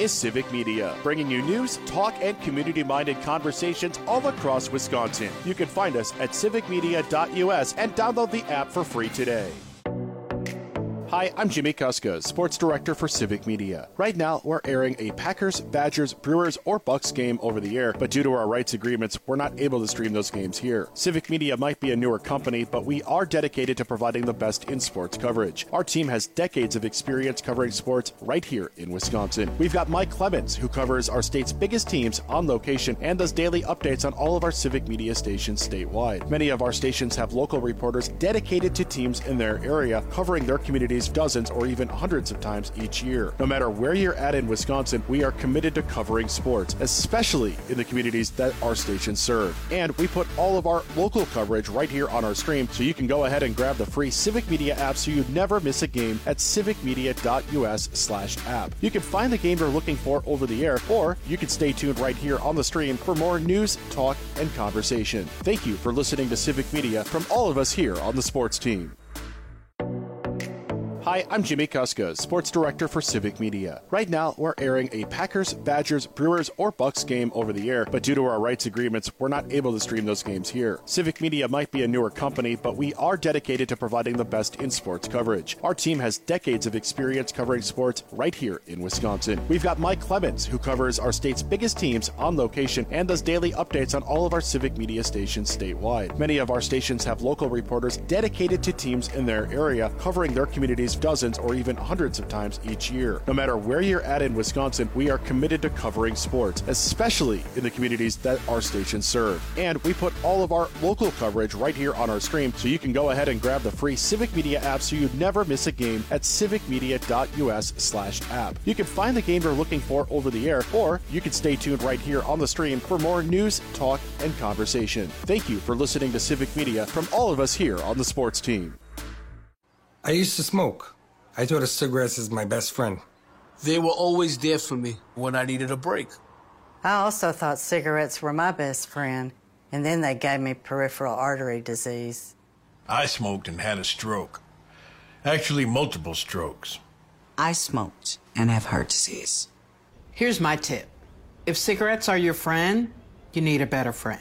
is Civic Media, bringing you news, talk, and community-minded conversations all across Wisconsin. You can find us at civicmedia.us and download the app for free today. Hi, I'm Jimmy Kuska, Sports Director for Civic Media. Right now, we're airing a Packers, Badgers, Brewers, or Bucks game over the air, but due to our rights agreements, we're not able to stream those games here. Civic Media might be a newer company, but we are dedicated to providing the best in sports coverage. Our team has decades of experience covering sports right here in Wisconsin. We've got Mike Clemens, who covers our state's biggest teams on location and does daily updates on all of our Civic Media stations statewide. Many of our stations have local reporters dedicated to teams in their area, covering their communities dozens or even hundreds of times each year. No matter where you're at in Wisconsin, we are committed to covering sports, especially in the communities that our stations serve. And we put all of our local coverage right here on our stream, so you can go ahead and grab the free Civic Media app so you never miss a game at civicmedia.us/app. You can find the game you're looking for over the air, or you can stay tuned right here on the stream for more news, talk, and conversation. Thank you for listening to Civic Media from all of us here on the sports team. Hi, I'm Jimmy Kuska, Sports Director for Civic Media. Right now, we're airing a Packers, Badgers, Brewers, or Bucks game over the air, but due to our rights agreements, we're not able to stream those games here. Civic Media might be a newer company, but we are dedicated to providing the best in sports coverage. Our team has decades of experience covering sports right here in Wisconsin. We've got Mike Clemens, who covers our state's biggest teams on location and does daily updates on all of our Civic Media stations statewide. Many of our stations have local reporters dedicated to teams in their area, covering their communities dozens or even hundreds of times each year. No matter where you're at in Wisconsin, we are committed to covering sports, especially in the communities that our stations serve. And we put all of our local coverage right here on our stream, so you can go ahead and grab the free Civic Media app so you never miss a game at civicmedia.us/app. You can find the game you're looking for over the air, or you can stay tuned right here on the stream for more news, talk, and conversation. Thank you for listening to Civic Media from all of us here on the sports team. I used to smoke. I thought of cigarettes as my best friend. They were always there for me when I needed a break. I also thought cigarettes were my best friend, and then they gave me peripheral artery disease. I smoked and had a stroke. Actually, multiple strokes. I smoked and have heart disease. Here's my tip. If cigarettes are your friend, you need a better friend.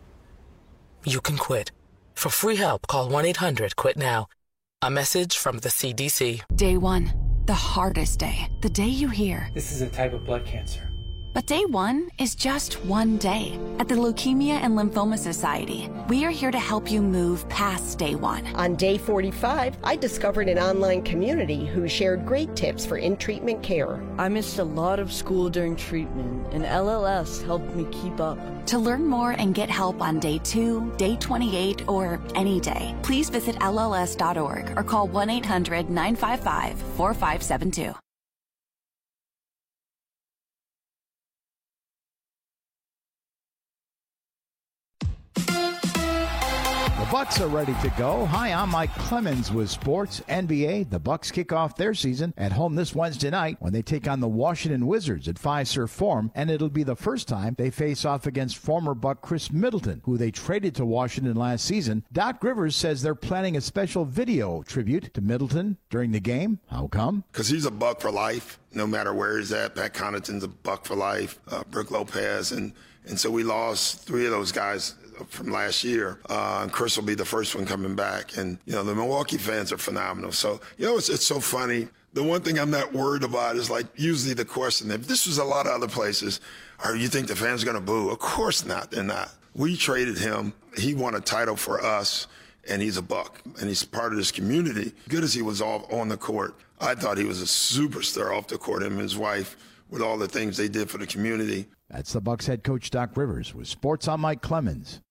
You can quit. For free help, call 1-800-QUIT-NOW. A message from the CDC. Day one, the hardest day. The day you hear, this is a type of blood cancer. But day one is just one day. At the Leukemia and Lymphoma Society, we are here to help you move past day one. On day 45, I discovered an online community who shared great tips for in-treatment care. I missed a lot of school during treatment, and LLS helped me keep up. To learn more and get help on day 2, day 28, or any day, please visit LLS.org or call 1-800-955-4572. The Bucks are ready to go. Hi, I'm Mike Clemens with Sports NBA. The Bucks kick off their season at home this Wednesday night when they take on the Washington Wizards at Fiserv Forum, and it'll be the first time they face off against former Buck Chris Middleton, who they traded to Washington last season. Doc Rivers says they're planning a special video tribute to Middleton during the game. How come? Because he's a Buck for life, no matter where he's at. Pat Connaughton's a Buck for life, Brook Lopez, and so we lost 3 of those guys from last year. And Chris will be the first one coming back. And, the Milwaukee fans are phenomenal. So, it's so funny. The one thing I'm not worried about is, usually the question, if this was a lot of other places, you think the fans are going to boo? Of course not. They're not. We traded him. He won a title for us, and he's a Buck. And he's part of this community. Good as he was on the court, I thought he was a superstar off the court, him and his wife, with all the things they did for the community. That's the Bucks head coach, Doc Rivers, with Sports. I'm Mike Clemens.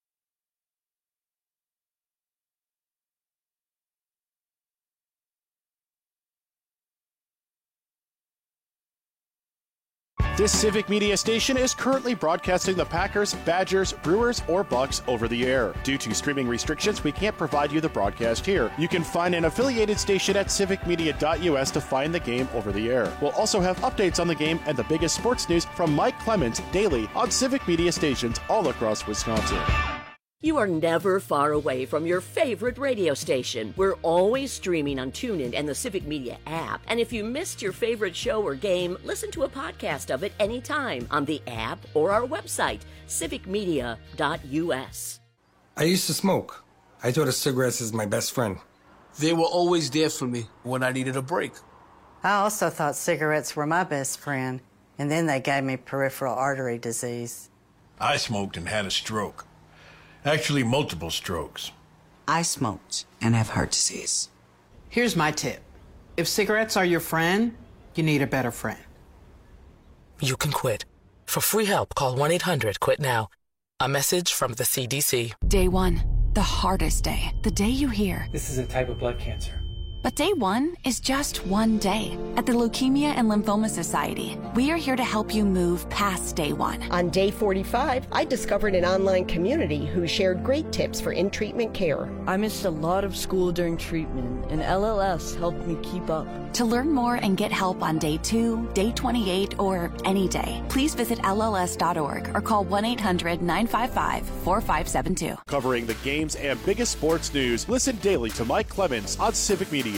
This Civic Media station is currently broadcasting the Packers, Badgers, Brewers, or Bucks over the air. Due to streaming restrictions, we can't provide you the broadcast here. You can find an affiliated station at civicmedia.us to find the game over the air. We'll also have updates on the game and the biggest sports news from Mike Clemens daily on Civic Media stations all across Wisconsin. You are never far away from your favorite radio station. We're always streaming on TuneIn and the Civic Media app. And if you missed your favorite show or game, listen to a podcast of it anytime on the app or our website, civicmedia.us. I used to smoke. I thought of cigarettes as my best friend. They were always there for me when I needed a break. I also thought cigarettes were my best friend, and then they gave me peripheral artery disease. I smoked and had a stroke. Actually, multiple strokes. I smoked and have heart disease. Here's my tip. If cigarettes are your friend, you need a better friend. You can quit. For free help, call 1-800-QUIT-NOW. A message from the CDC. Day 1, the hardest day. The day you hear, this is a type of blood cancer. But day 1 is just one day. At the Leukemia and Lymphoma Society, we are here to help you move past day 1. On day 45, I discovered an online community who shared great tips for in-treatment care. I missed a lot of school during treatment, and LLS helped me keep up. To learn more and get help on day 2, day 28, or any day, please visit LLS.org or call 1-800-955-4572. Covering the games and biggest sports news, listen daily to Mike Clemens on Civic Media.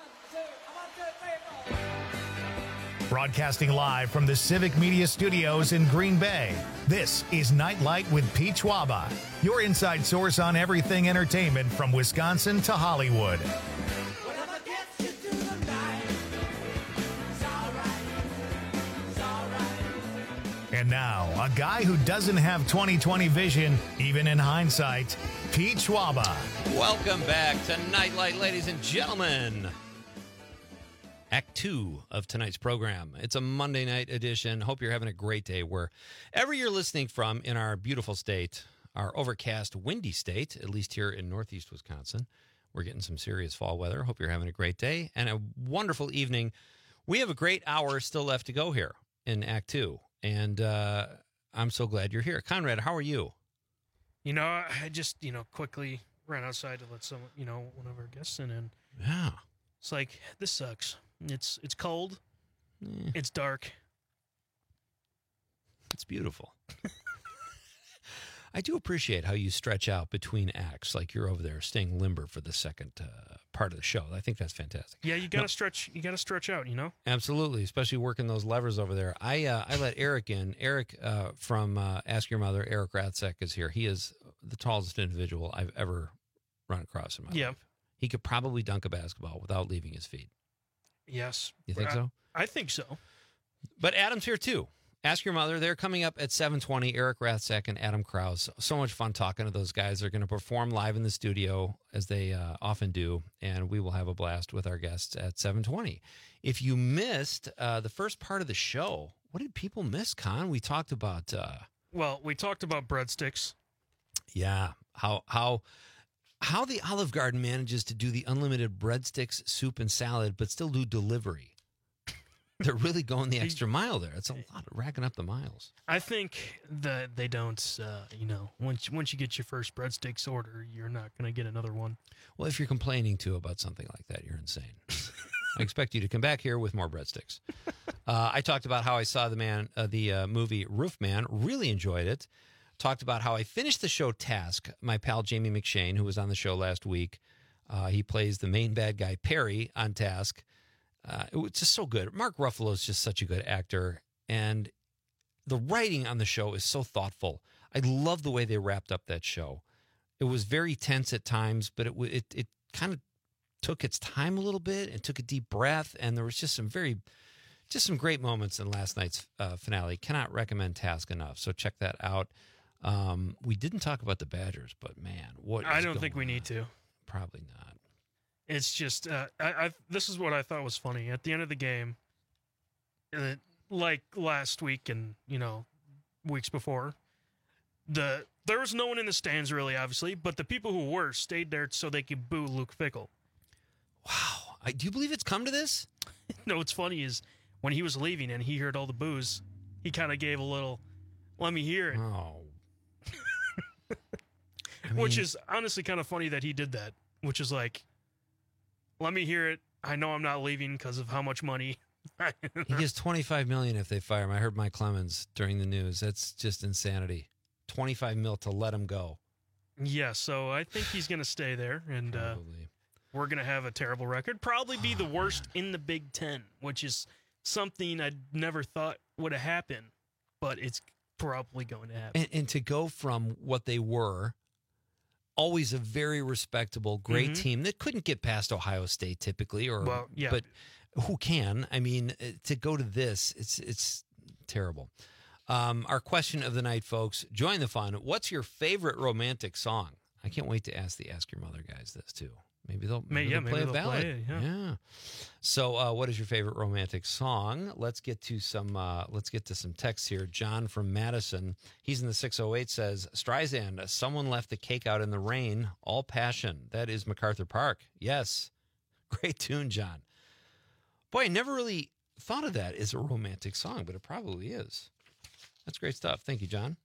Broadcasting live from the Civic Media Studios in Green Bay, this is Nightlight with Pete Schwaba, your inside source on everything entertainment from Wisconsin to Hollywood. And now, a guy who doesn't have 20/20 vision, even in hindsight, Pete Schwaba. Welcome back to Nightlight, ladies and gentlemen. Act 2 of tonight's program. It's a Monday night edition. Hope you're having a great day wherever you're listening from in our beautiful state, our overcast, windy state, at least here in northeast Wisconsin. We're getting some serious fall weather. Hope you're having a great day and a wonderful evening. We have a great hour still left to go here in Act 2. And I'm so glad you're here. Conrad, how are you? You know, I just, quickly ran outside to let someone, one of our guests in. And yeah, it's like, this sucks. It's cold. It's dark. It's beautiful. I do appreciate how you stretch out between acts, like you're over there staying limber for the second part of the show. I think that's fantastic. Yeah, you gotta stretch. You gotta stretch out. Absolutely, especially working those levers over there. I let Eric in. Eric from Ask Your Mother. Eric Ratzek is here. He is the tallest individual I've ever run across in my life. He could probably dunk a basketball without leaving his feet. Yes, you think so? I think so. But Adam's here too. Ask Your Mother. They're coming up at 7:20. Eric Ratzek and Adam Krause. So much fun talking to those guys. They're going to perform live in the studio, as they often do, and we will have a blast with our guests at 7:20. If you missed the first part of the show, what did people miss, Con? We talked about... we talked about breadsticks. Yeah, how the Olive Garden manages to do the unlimited breadsticks, soup, and salad, but still do delivery. They're really going the extra mile there. It's a lot of racking up the miles. I think that they don't, once you get your first breadsticks order, you're not going to get another one. Well, if you're complaining, too, about something like that, you're insane. I expect you to come back here with more breadsticks. I talked about how I saw the movie Roofman. Really enjoyed it. Talked about how I finished the show Task. My pal Jamie McShane, who was on the show last week, he plays the main bad guy, Perry, on Task. It was just so good. Mark Ruffalo is just such a good actor, and the writing on the show is so thoughtful. I love the way they wrapped up that show. It was very tense at times, but it kind of took its time a little bit and took a deep breath, and there was just some great moments in last night's finale. Cannot recommend Task enough, so check that out. We didn't talk about the Badgers, but man, I don't think we need to. Probably not. It's just, this is what I thought was funny. At the end of the game, like last week and, weeks before, there was no one in the stands really, obviously, but the people who were stayed there so they could boo Luke Fickell. Wow. Do you believe it's come to this? No, what's funny is when he was leaving and he heard all the boos, he kind of gave a little, let me hear it. Oh. Which is honestly kind of funny that he did that, which is like, let me hear it. I know I'm not leaving because of how much money. He gets $25 million if they fire him. I heard Mike Clemens during the news. That's just insanity. $25 million to let him go. Yeah, so I think he's going to stay there, and we're going to have a terrible record. Probably be the worst in the Big Ten, which is something I never thought would have happened, but it's probably going to happen. And to go from what they were, always a very respectable, great team that couldn't get past Ohio State typically, but who can? I mean, to go to this, it's terrible. Our question of the night, folks, join the fun. What's your favorite romantic song? I can't wait to ask the Ask Your Mother guys this too. Maybe they'll play a ballad. Play it, yeah. So, what is your favorite romantic song? Let's get to some texts here. John from Madison, he's in the 608, says Streisand. Someone left the cake out in the rain. All passion. That is MacArthur Park. Yes, great tune, John. Boy, I never really thought of that as a romantic song, but it probably is. That's great stuff. Thank you, John.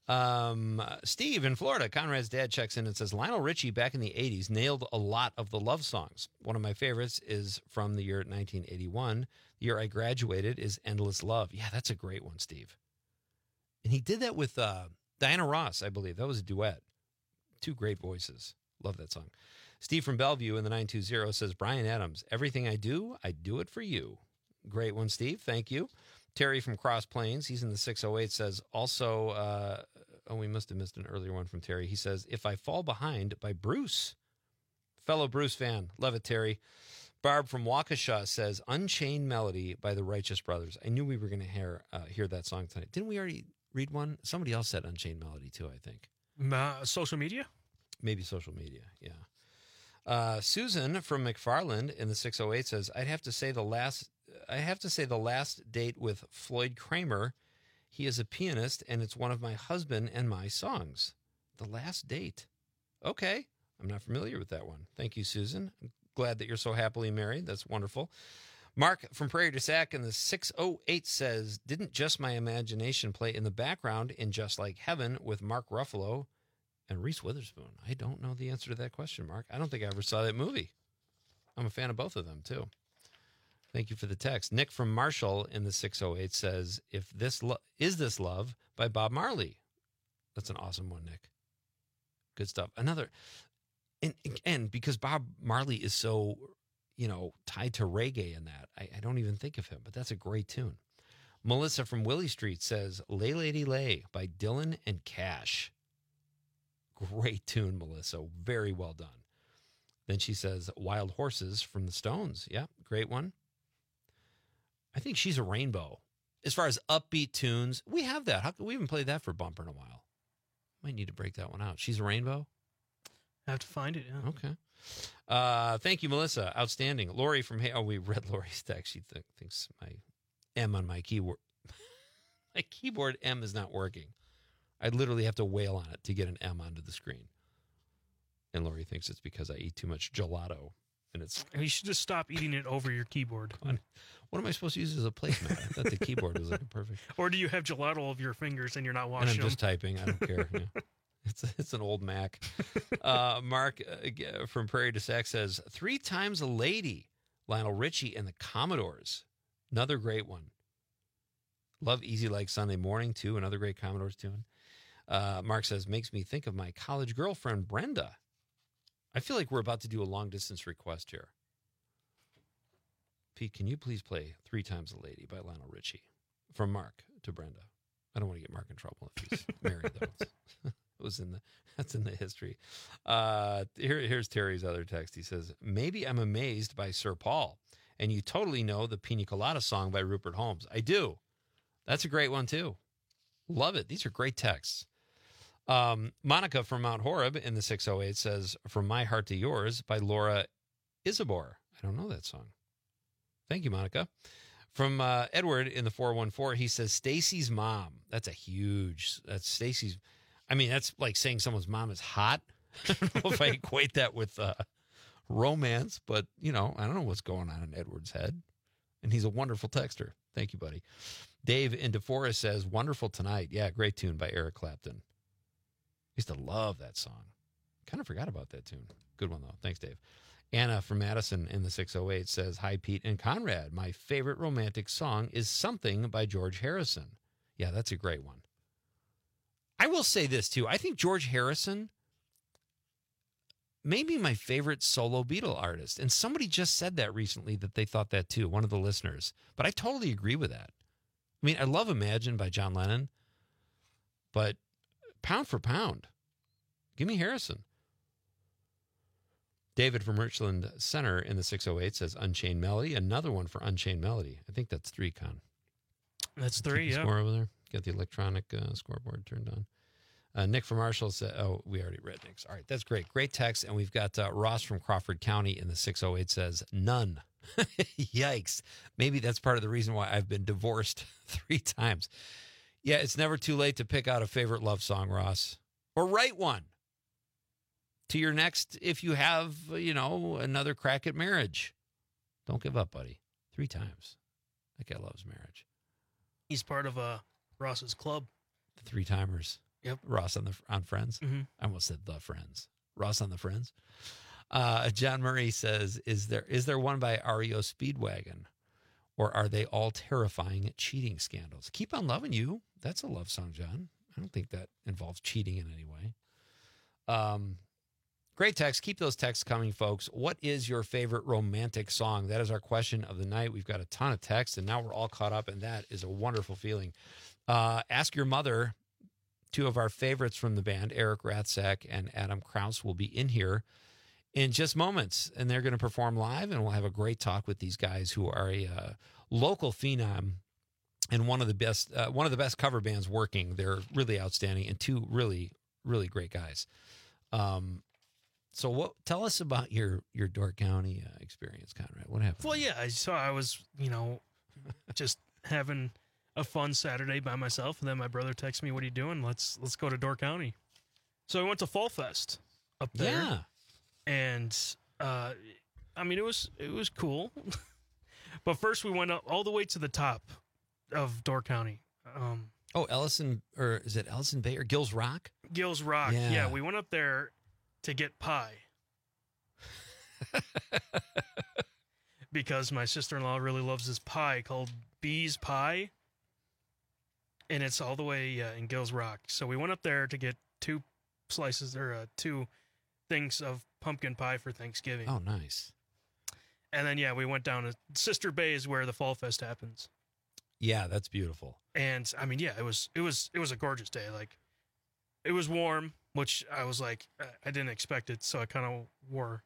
Steve in Florida, Conrad's dad checks in and says, Lionel Richie back in the 80s nailed a lot of the love songs. One of my favorites is from the year 1981. The year I graduated is Endless Love. Yeah, that's a great one, Steve. And he did that with Diana Ross, I believe. That was a duet. Two great voices. Love that song. Steve from Bellevue in the 920 says, Bryan Adams, everything I do it for you. Great one, Steve. Thank you. Terry from Cross Plains, he's in the 608, says also, we must have missed an earlier one from Terry. He says, If I Fall Behind by Bruce. Fellow Bruce fan. Love it, Terry. Barb from Waukesha says, Unchained Melody by the Righteous Brothers. I knew we were going to hear that song tonight. Didn't we already read one? Somebody else said Unchained Melody too, I think. Social media? Maybe social media, yeah. Susan from McFarland in the 608 says, I have to say the last date with Floyd Kramer. He is a pianist, and it's one of my husband and my songs. The Last Date. Okay. I'm not familiar with that one. Thank you, Susan. I'm glad that you're so happily married. That's wonderful. Mark from Prairie du Sac in the 608 says, didn't Just My Imagination play in the background in Just Like Heaven with Mark Ruffalo and Reese Witherspoon? I don't know the answer to that question, Mark. I don't think I ever saw that movie. I'm a fan of both of them, too. Thank you for the text. Nick from Marshall in the 608 says, Is This Love by Bob Marley? That's an awesome one, Nick. Good stuff. Another, and because Bob Marley is so, tied to reggae in that, I don't even think of him, but that's a great tune. Melissa from Willie Street says, Lay Lady Lay by Dylan and Cash. Great tune, Melissa. Very well done. Then she says, Wild Horses from the Stones. Yeah, great one. I think She's a Rainbow. As far as upbeat tunes, we have that. We haven't played that for Bumper in a while. Might need to break that one out. She's a Rainbow? I have to find it, yeah. Okay. Thank you, Melissa. Outstanding. Lori from we read Lori's text. She thinks my M on my keyboard. My keyboard M is not working. I literally have to wail on it to get an M onto the screen. And Lori thinks it's because I eat too much gelato. And you should just stop eating it over your keyboard. What am I supposed to use as a placemat? I thought the keyboard was like perfect. Or do you have gelato all over your fingers and you're not washing them? them? I'm just typing. I don't care. Yeah. It's an old Mac. Mark from Prairie du Sac says, 3 Times a Lady, Lionel Richie and the Commodores. Another great one. Love Easy Like Sunday Morning, too. Another great Commodores tune. Mark says, makes me think of my college girlfriend, Brenda. I feel like we're about to do a long-distance request here. Pete, can you please play 3 Times a Lady by Lionel Richie from Mark to Brenda? I don't want to get Mark in trouble if he's married, though. That's in the history. Here's Terry's other text. He says, maybe I'm amazed by Sir Paul, and you totally know the Pina Colada song by Rupert Holmes. I do. That's a great one, too. Love it. These are great texts. Monica from Mount Horeb in the 608 says, From My Heart to Yours by Laura Isabor. I don't know that song. Thank you, Monica. From Edward in the 414, he says, Stacy's Mom. That's Stacy's. I mean, that's like saying someone's mom is hot. I don't know if I equate that with romance, but, I don't know what's going on in Edward's head. And he's a wonderful texter. Thank you, buddy. Dave in DeForest says, Wonderful Tonight. Yeah, great tune by Eric Clapton. I used to love that song. Kind of forgot about that tune. Good one, though. Thanks, Dave. Anna from Madison in the 608 says, Hi, Pete and Conrad. My favorite romantic song is Something by George Harrison. Yeah, that's a great one. I will say this, too. I think George Harrison maybe my favorite solo Beatle artist. And somebody just said that recently that they thought that too, one of the listeners. But I totally agree with that. I mean, I love Imagine by John Lennon, but pound for pound, give me Harrison. David from Richland Center in the 608 says Unchained Melody. Another one for Unchained Melody. I think that's 3, Con. That's 3, yeah. Score over there. Got the electronic scoreboard turned on. Nick from Marshall said, oh, we already read Nick's. All right, that's great. Great text. And we've got Ross from Crawford County in the 608 says, none. Yikes. Maybe that's part of the reason why I've been divorced 3 times. Yeah, it's never too late to pick out a favorite love song, Ross. Or write one to your next, if you have, another crack at marriage. Don't give up, buddy. 3 times. That guy loves marriage. He's part of Ross's club. The 3-timers. Yep. Ross on Friends. Mm-hmm. I almost said the Friends. Ross on the Friends. John Murray says, is there one by REO Speedwagon? Or are they all terrifying cheating scandals? Keep on Loving You. That's a love song, John. I don't think that involves cheating in any way. Great text. Keep those texts coming, folks. What is your favorite romantic song? That is our question of the night. We've got a ton of texts, and now we're all caught up, and that is a wonderful feeling. Ask Your Mother. 2 of our favorites from the band, Eric Rathsack and Adam Krause, will be in here in just moments, and they're going to perform live, and we'll have a great talk with these guys who are a local phenom and one of the best cover bands working. They're really outstanding and 2 really, really great guys. So tell us about your Door County experience, Conrad. What happened? Well, yeah, I was, just having a fun Saturday by myself, and then my brother texted me, "What are you doing? Let's go to Door County." So I went to Fall Fest up there. Yeah. And it was cool. But first we went up all the way to the top of Door County. Ellison, or is it Ellison Bay or Gills Rock? Gills Rock. Yeah, we went up there to get pie. Because my sister-in-law really loves this pie called Bee's Pie. And it's all the way in Gills Rock. So we went up there to get 2 slices, or 2 things of pumpkin pie for Thanksgiving. Oh, nice. And then, we went down to Sister Bay is where the Fall Fest happens. Yeah, that's beautiful. And, it was a gorgeous day. Like, it was warm, which I was like, I didn't expect it, so I kind of wore,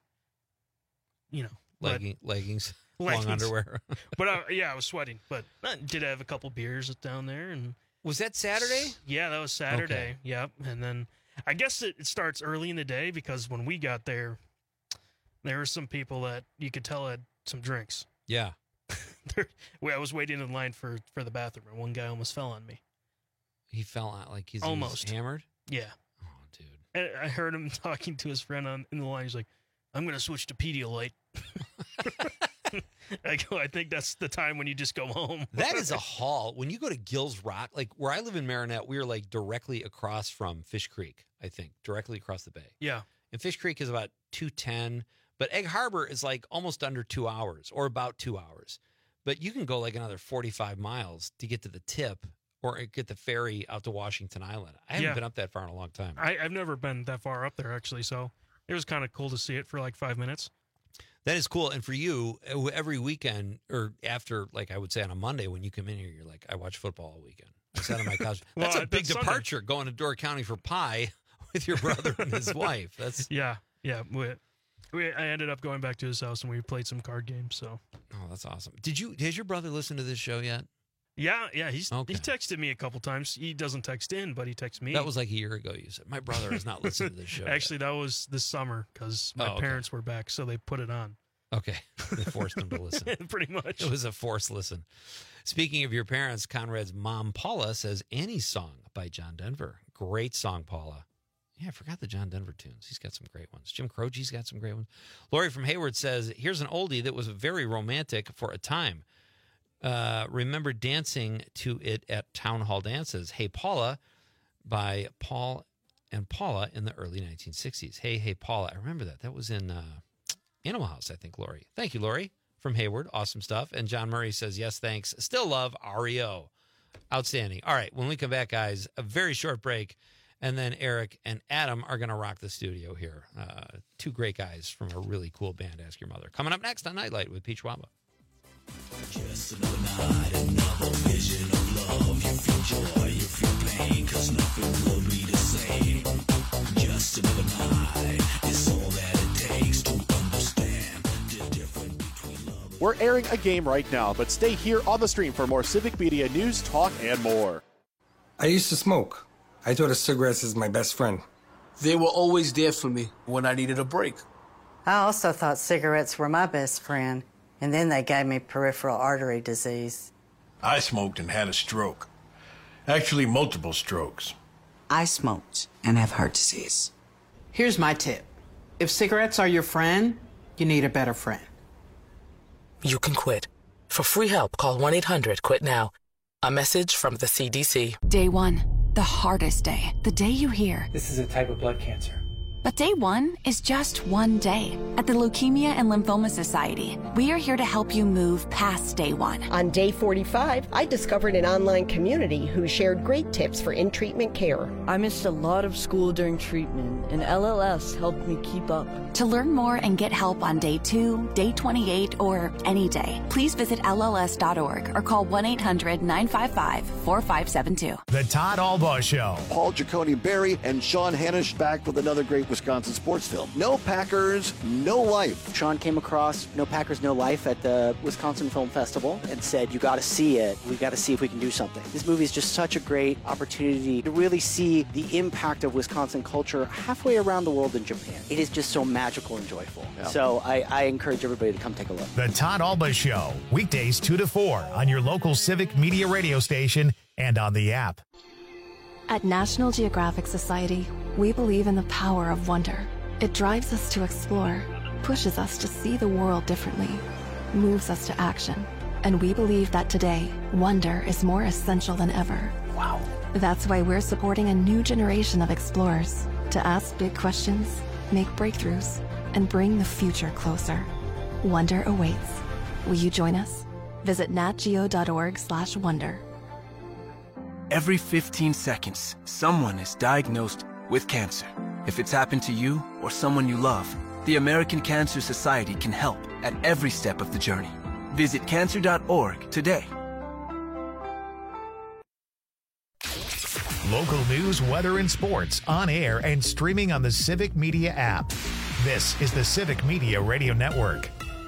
leggings, long underwear. But I was sweating. But I did have a couple beers down there. And was that Saturday? Yeah, that was Saturday. Okay. Yep. And then I guess it starts early in the day, because when we got there were some people that you could tell had some drinks. Yeah. I was waiting in line for the bathroom, and one guy almost fell on me. He fell out like he's almost hammered? Yeah. Oh, dude. And I heard him talking to his friend in the line. He's like, "I'm going to switch to Pedialyte." I think that's the time when you just go home. That is a haul. When you go to Gills Rock, like where I live in Marinette, we are like directly across from Fish Creek, I think, directly across the bay. Yeah. And Fish Creek is about 2:10, but Egg Harbor is like almost under 2 hours, or about 2 hours. But you can go like another 45 miles to get to the tip, or get the ferry out to Washington Island. I haven't been up that far in a long time. I've never been that far up there, actually, so it was kind of cool to see it for like 5 minutes. That is cool. And for you, every weekend, or after, like I would say on a Monday when you come in here, you're like, I watch football all weekend. I sat on my couch. That's a big departure, going to Door County for pie with your brother and his wife. That's Yeah. I ended up going back to his house, and we played some card games. So. Oh, that's awesome. Has your brother listened to this show yet? Yeah. He texted me a couple times. He doesn't text in, but he texts me. That was like a year ago. You said, my brother has not listened to this show. Actually, that was this summer, because my parents were back, so they put it on. Okay. They forced him to listen. Pretty much. It was a forced listen. Speaking of your parents, Conrad's mom, Paula, says Annie's Song by John Denver. Great song, Paula. Yeah, I forgot the John Denver tunes. He's got some great ones. Jim Croce's got some great ones. Lori from Hayward says, here's an oldie that was very romantic for a time. Remember dancing to it at town hall dances. Hey Paula by Paul and Paula in the early 1960s. Hey Paula. I remember that. That was in Animal House, I think, Lori. Thank you, Lori from Hayward. Awesome stuff. And John Murray says, yes, thanks. Still love REO. Outstanding. All right, when we come back, guys, a very short break. And then Eric and Adam are going to rock the studio here. Two great guys from a really cool band, Ask Your Mother. Coming up next on Nightlight with Peach Wamba. Just another night, another vision of love. You feel joy, you feel pain, 'cause nothing will be the same. Just another night, it's all that it takes to understand the difference between love. We're airing a game right now, but stay here on the stream for more Civic Media news, talk, and more. I used to smoke. I thought of cigarettes as my best friend. They were always there for me when I needed a break. I also thought cigarettes were my best friend, and then they gave me peripheral artery disease. I smoked and had a stroke. Actually, multiple strokes. I smoked and have heart disease. Here's my tip. If cigarettes are your friend, you need a better friend. You can quit. For free help, call 1-800-QUIT-NOW. A message from the CDC. Day 1, the hardest day. The day you hear, this is a type of blood cancer. But day 1 is just one day. At the Leukemia and Lymphoma Society, we are here to help you move past day 1. On day 45, I discovered an online community who shared great tips for in-treatment care. I missed a lot of school during treatment, and LLS helped me keep up. To learn more and get help on day 2, day 28, or any day, please visit LLS.org or call 1-800-955-4572. The Todd Albaugh Show. Paul Giacone Barry and Sean Hannish back with another great Wisconsin sports film. No Packers, no life. Sean came across No Packers, No Life at the Wisconsin Film Festival and said, you got to see it. We got to see if we can do something. This movie is just such a great opportunity to really see the impact of Wisconsin culture halfway around the world in Japan. It is just so magical and joyful. Yeah. So I encourage everybody to come take a look. The Todd Albaugh Show, weekdays 2 to 4 on your local Civic Media radio station and on the app. At National Geographic Society, we believe in the power of wonder. It drives us to explore, pushes us to see the world differently, moves us to action. And we believe that today, wonder is more essential than ever. Wow. That's why we're supporting a new generation of explorers to ask big questions, make breakthroughs, and bring the future closer. Wonder awaits. Will you join us? Visit natgeo.org/wonder. Every 15 seconds, someone is diagnosed with cancer. If it's happened to you or someone you love, the American Cancer Society can help at every step of the journey. Visit cancer.org today. Local news, weather, and sports on air and streaming on the Civic Media app. This is the Civic Media Radio Network.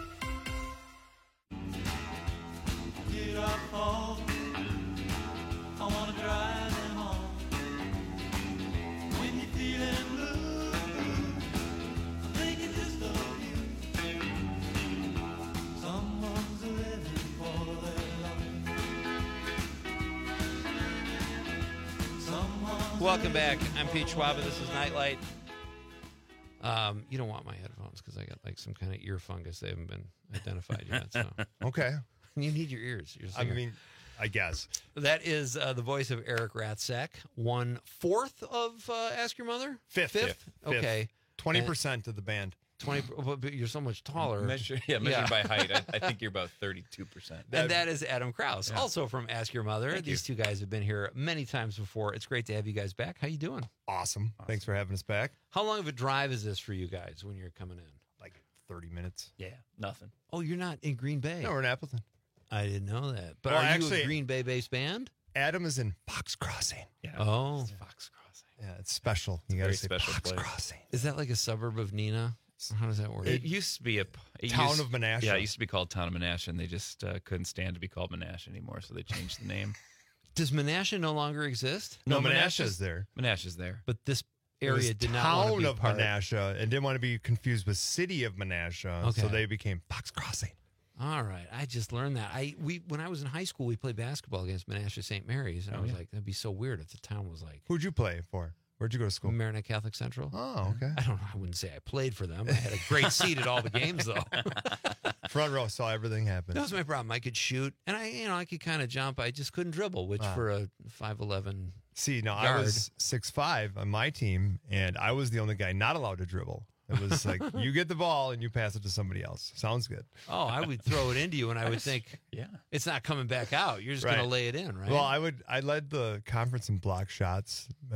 Welcome back. I'm Pete Schwab. This is Nightlight. You don't want my headphones because I got like some kind of ear fungus. They haven't been identified yet. So. Okay. You need your ears. I mean, I guess. That is the voice of Eric Ratzak. 1/4 of Ask Your Mother? Fifth. Okay. 20% of the band. 20, but you're so much taller. Measured by height. I think you're about 32%. And that is Adam Krause, also from Ask Your Mother. Thank These two guys have been here many times before. It's great to have you guys back. How you doing? Awesome. Thanks for having us back. How long of a drive is this for you guys when you're coming in? Like 30 minutes. Yeah, nothing. Oh, you're not in Green Bay? No, we're in Appleton. I didn't know that. But well, are actually, you a Green Bay-based band? Adam is in Fox Crossing. Yeah. Oh. Fox Crossing. Yeah, it's special. You got to say special Fox place. Crossing. Is that like a suburb of Neenah? How does that work? It used to be a Town of Menasha. Yeah, it used to be called Town of Menasha, and they just couldn't stand to be called Menasha anymore, so they changed the name. Does Menasha no longer exist? No, Menasha's there. Menasha's there. But this area did not want to be Town of part Menasha and didn't want to be confused with City of Menasha, so they became Fox Crossing. All right, I just learned that. When I was in high school, we played basketball against Menasha St. Mary's, and I was like, that'd be so weird if the town was like. Who'd you play for? Where'd you go to school? Marinette Catholic Central. Oh, okay. I don't know. I wouldn't say I played for them. I had a great seat at all the games, though. Front row, saw everything happen. That was my problem. I could shoot, and I could kind of jump. I just couldn't dribble, which for a 5'11". See, no, guard. I was 6'5" on my team, and I was the only guy not allowed to dribble. It was like, you get the ball and you pass it to somebody else. Sounds good. Oh, I would throw it into you, and I would think, it's not coming back out. You're just going to lay it in, right? Well, I led the conference in block shots.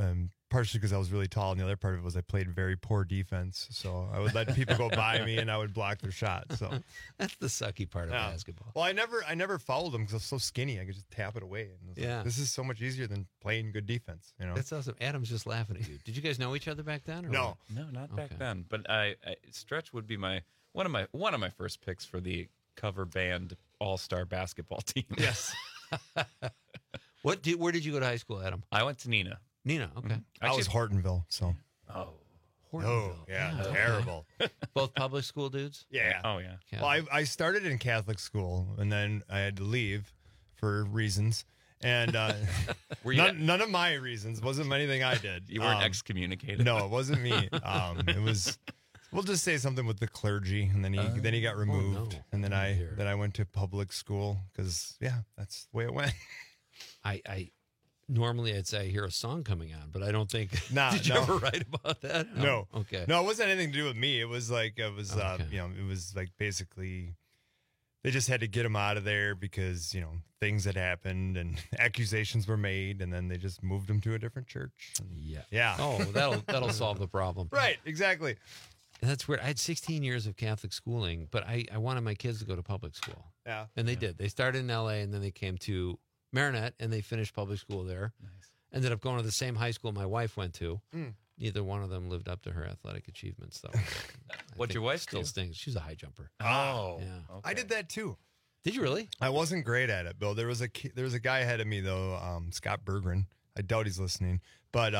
partially because I was really tall, and the other part of it was I played very poor defense. So I would let people go by me, and I would block their shot. So that's the sucky part of basketball. Well, I never fouled them because I was so skinny. I could just tap it away. And I was like, this is so much easier than playing good defense. You know, that's awesome. Adam's just laughing at you. Did you guys know each other back then? Or No, not back then. But Stretch would be one of my first picks for the cover band all-star basketball team. Yes. Where did you go to high school, Adam? I went to Nina. Nina, okay. I was Hortonville, so. Oh. Hortonville. Yeah, terrible. Both public school dudes? Yeah. Oh, yeah. Well, I started in Catholic school, and then I had to leave for reasons. And none of my reasons. Wasn't anything I did. You weren't excommunicated? No, it wasn't me. It was... We'll just say something with the clergy, and then he got removed, and then I went to public school because that's the way it went. I normally I'd say I hear a song coming on, but I don't think. Did you no. ever write about that? No. Okay. No, it wasn't anything to do with me. It was it was like basically they just had to get him out of there because things had happened and accusations were made, and then they just moved him to a different church. Yeah. Oh, that'll solve the problem. Right. Exactly. That's weird. I had 16 years of Catholic schooling, but I wanted my kids to go to public school. Yeah. And they did. They started in L.A., and then they came to Marinette, and they finished public school there. Nice. Ended up going to the same high school my wife went to. Neither one of them lived up to her athletic achievements, though. What'd your wife still do? stings. She's a high jumper. Oh. Yeah. I did that too. Did you really? I wasn't great at it, Bill. There was a guy ahead of me though, Scott Berggren. I doubt he's listening, but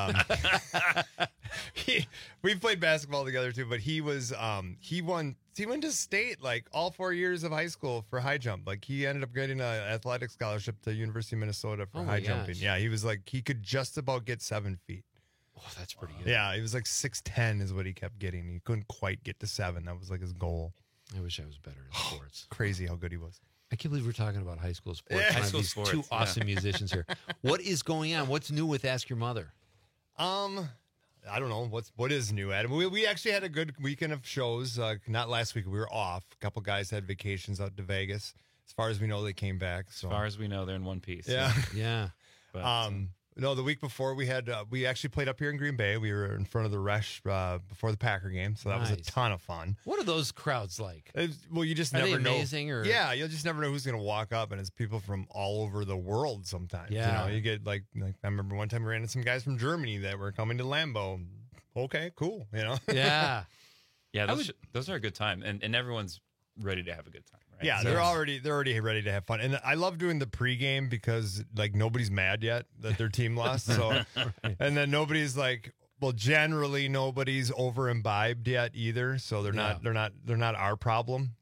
we played basketball together too. But he won to state like all 4 years of high school for high jump. Like he ended up getting an athletic scholarship to University of Minnesota for high jumping. Yeah, he was like he could just about get 7 feet. Oh, that's pretty good. Yeah, he was like 6'10" is what he kept getting. He couldn't quite get to 7. That was like his goal. I wish I was better in sports. Crazy how good he was. I can't believe we're talking about high school sports. Yeah. High school sports. Two awesome musicians here. What is going on? What's new with Ask Your Mother? I don't know what is new, Adam. We actually had a good weekend of shows. Not last week, we were off. A couple guys had vacations out to Vegas. As far as we know, they came back. So. As far as we know, they're in one piece. Yeah, yeah. But, no, the week before we actually played up here in Green Bay. We were in front of the Resch before the Packer game, so that was a ton of fun. What are those crowds like? Well, you just are never they know. Amazing or yeah, you'll just never know who's going to walk up, and it's people from all over the world. Sometimes, Yeah. you get like I remember one time we ran into some guys from Germany that were coming to Lambeau. Okay, cool. Yeah, yeah. Those are a good time, and everyone's ready to have a good time. Right? Yeah, they're already ready to have fun, and I love doing the pregame because like nobody's mad yet that their team lost. So, and then nobody's like, well, generally nobody's over imbibed yet either. So they're not our problem.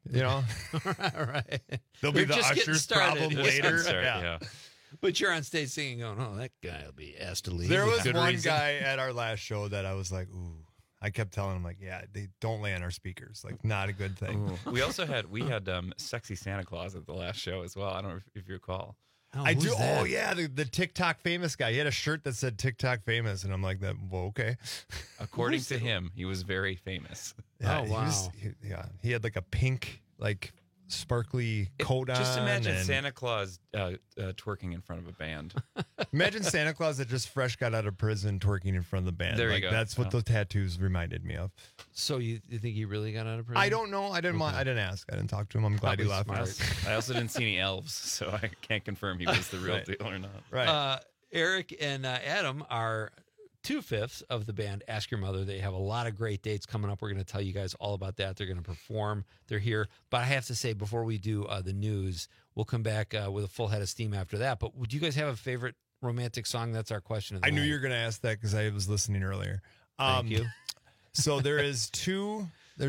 Right. They'll be They're the just getting Usher's started. problem later. Yeah. But you're on stage singing, going, "Oh, that guy will be asked to leave." There with was good one reason. guy at our last show that I was like, ooh. I kept telling him like, yeah, they don't lay on our speakers. Like, not a good thing. Ooh. We also had Sexy Santa Claus at the last show as well. I don't know if you recall. Oh, I who's do. that? Oh yeah, the TikTok famous guy. He had a shirt that said TikTok famous, and I'm like, that. Well, okay. According to him, he was very famous. Yeah, Oh, wow. He had like a pink, like sparkly coat on. Just imagine and- Santa Claus twerking in front of a band. Imagine Santa Claus that just fresh got out of prison twerking in front of the band. There you Like, go. That's what the tattoos reminded me of. So you think he really got out of prison? I don't know. I didn't ask. I didn't talk to him. I'm glad he Probably left. smart. I also didn't see any elves, so I can't confirm he was the real Right. deal or not. Right. Eric and Adam are 2/5 of the band Ask Your Mother. They have a lot of great dates coming up. We're going to tell you guys all about that. They're going to perform. They're here. But I have to say, before we do the news, we'll come back with a full head of steam after that. But would you guys have a favorite romantic song? That's our question of the I knew night. you were going to ask that because I was listening earlier. Thank you. So there's two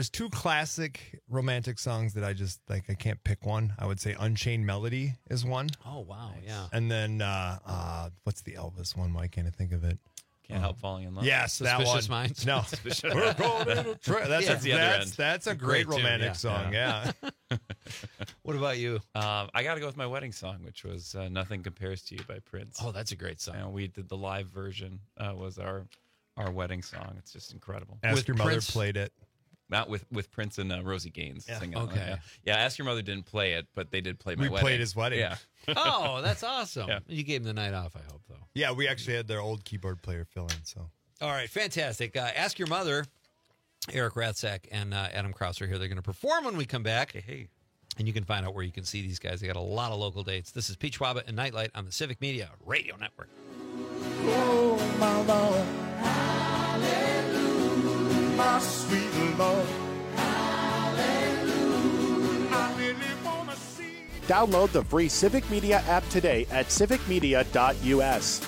classic romantic songs that I just like. I can't pick one. I would say Unchained Melody is one. Oh, wow. Yeah. And then what's the Elvis one? Why can't I think of it? Can't help falling in love. Yes, that one. Suspicious Minds? No. Suspicious- We're going to try. That's the other end. That's a great Great tune, romantic yeah. song. Yeah. What about you? I got to go with my wedding song, which was "Nothing Compares to You" by Prince. Oh, that's a great song. And we did the live version. Was our wedding song. It's just incredible. Ask With Your Mother Prince? played it. Not with Prince and Rosie Gaines singing. on it, Okay. Yeah. Ask Your Mother didn't play it, but they did play my We wedding. played his wedding. Yeah. Oh, that's awesome. Yeah. You gave him the night off, I hope, though. Yeah, we actually had their old keyboard player fill in. So All right, fantastic. Ask Your Mother. Eric Ratzak and Adam Krause are here. They're going to perform when we come back. Hey. And you can find out where you can see these guys. They got a lot of local dates. This is Pete Schwaba and Nightlight on the Civic Media Radio Network. Oh, my Lord. Hallelujah. My sweet Lord. Hallelujah. I really want to see. Download the free Civic Media app today at civicmedia.us.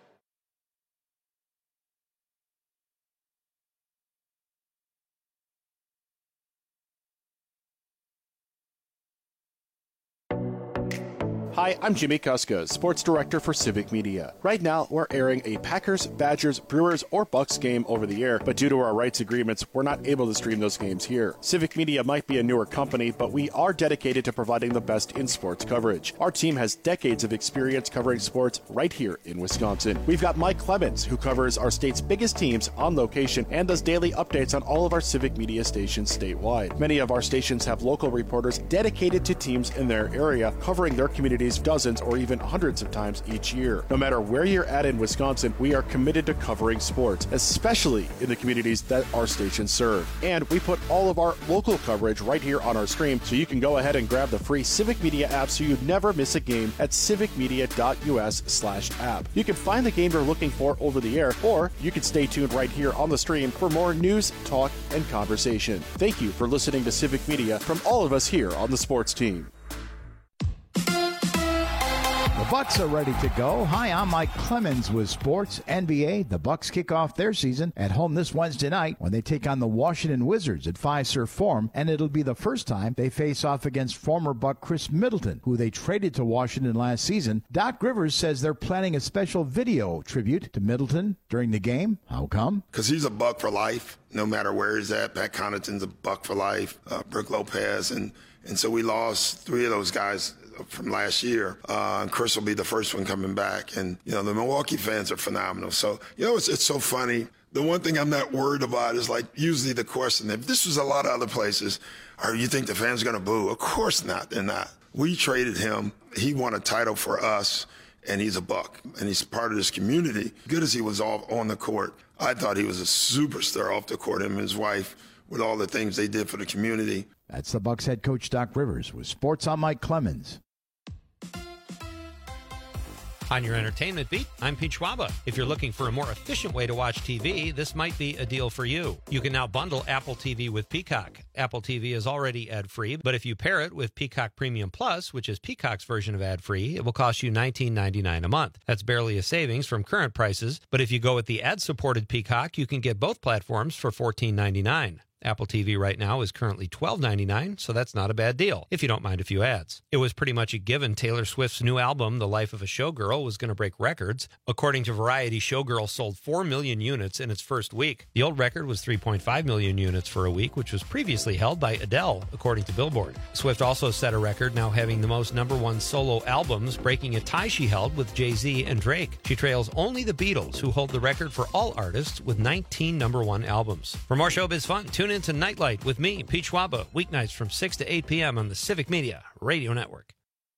Hi, I'm Jimmy Kuska, Sports Director for Civic Media. Right now, we're airing a Packers, Badgers, Brewers, or Bucks game over the air, but due to our rights agreements, we're not able to stream those games here. Civic Media might be a newer company, but we are dedicated to providing the best in sports coverage. Our team has decades of experience covering sports right here in Wisconsin. We've got Mike Clemens, who covers our state's biggest teams on location and does daily updates on all of our Civic Media stations statewide. Many of our stations have local reporters dedicated to teams in their area, covering their communities dozens or even hundreds of times each year. No matter where you're at in Wisconsin, we are committed to covering sports, especially in the communities that our stations serve. And we put all of our local coverage right here on our stream, so you can go ahead and grab the free Civic Media app so you never miss a game at civicmedia.us/app. You can find the game you're looking for over the air, or you can stay tuned right here on the stream for more news, talk, and conversation. Thank you for listening to Civic Media from all of us here on the sports team. The Bucks are ready to go. Hi, I'm Mike Clemens with Sports NBA. The Bucks kick off their season at home this Wednesday night when they take on the Washington Wizards at Fiserv Forum, and it'll be the first time they face off against former Buck Chris Middleton, who they traded to Washington last season. Doc Rivers says they're planning a special video tribute to Middleton during the game. How come? Because he's a Buck for life, no matter where he's at. Pat Connaughton's a Buck for life, Brook Lopez, and so we lost three of those guys from last year, and Chris will be the first one coming back. And, the Milwaukee fans are phenomenal. So, it's so funny. The one thing I'm not worried about is, usually the question, if this was a lot of other places, you think the fans are going to boo? Of course not. They're not. We traded him. He won a title for us, and he's a Buck, and he's part of this community. Good as he was on the court, I thought he was a superstar off the court, him and his wife, with all the things they did for the community. That's the Bucks head coach Doc Rivers with Sports on Mike Clemens. On your entertainment beat, I'm Pete Schwaba. If you're looking for a more efficient way to watch TV, this might be a deal for you. You can now bundle Apple TV with Peacock. Apple TV is already ad-free, but if you pair it with Peacock Premium Plus, which is Peacock's version of ad-free, it will cost you $19.99 a month. That's barely a savings from current prices, but if you go with the ad-supported Peacock, you can get both platforms for $14.99. Apple TV right now is currently $12.99, so that's not a bad deal, if you don't mind a few ads. It was pretty much a given Taylor Swift's new album, The Life of a Showgirl, was going to break records. According to Variety, Showgirl sold 4 million units in its first week. The old record was 3.5 million units for a week, which was previously held by Adele, according to Billboard. Swift also set a record, now having the most #1 solo albums, breaking a tie she held with Jay-Z and Drake. She trails only the Beatles, who hold the record for all artists with 19 #1 albums. For more showbiz fun, tune in to Nightlight with me, Pete Schwaba, weeknights from 6 to 8 p.m. on the Civic Media Radio Network.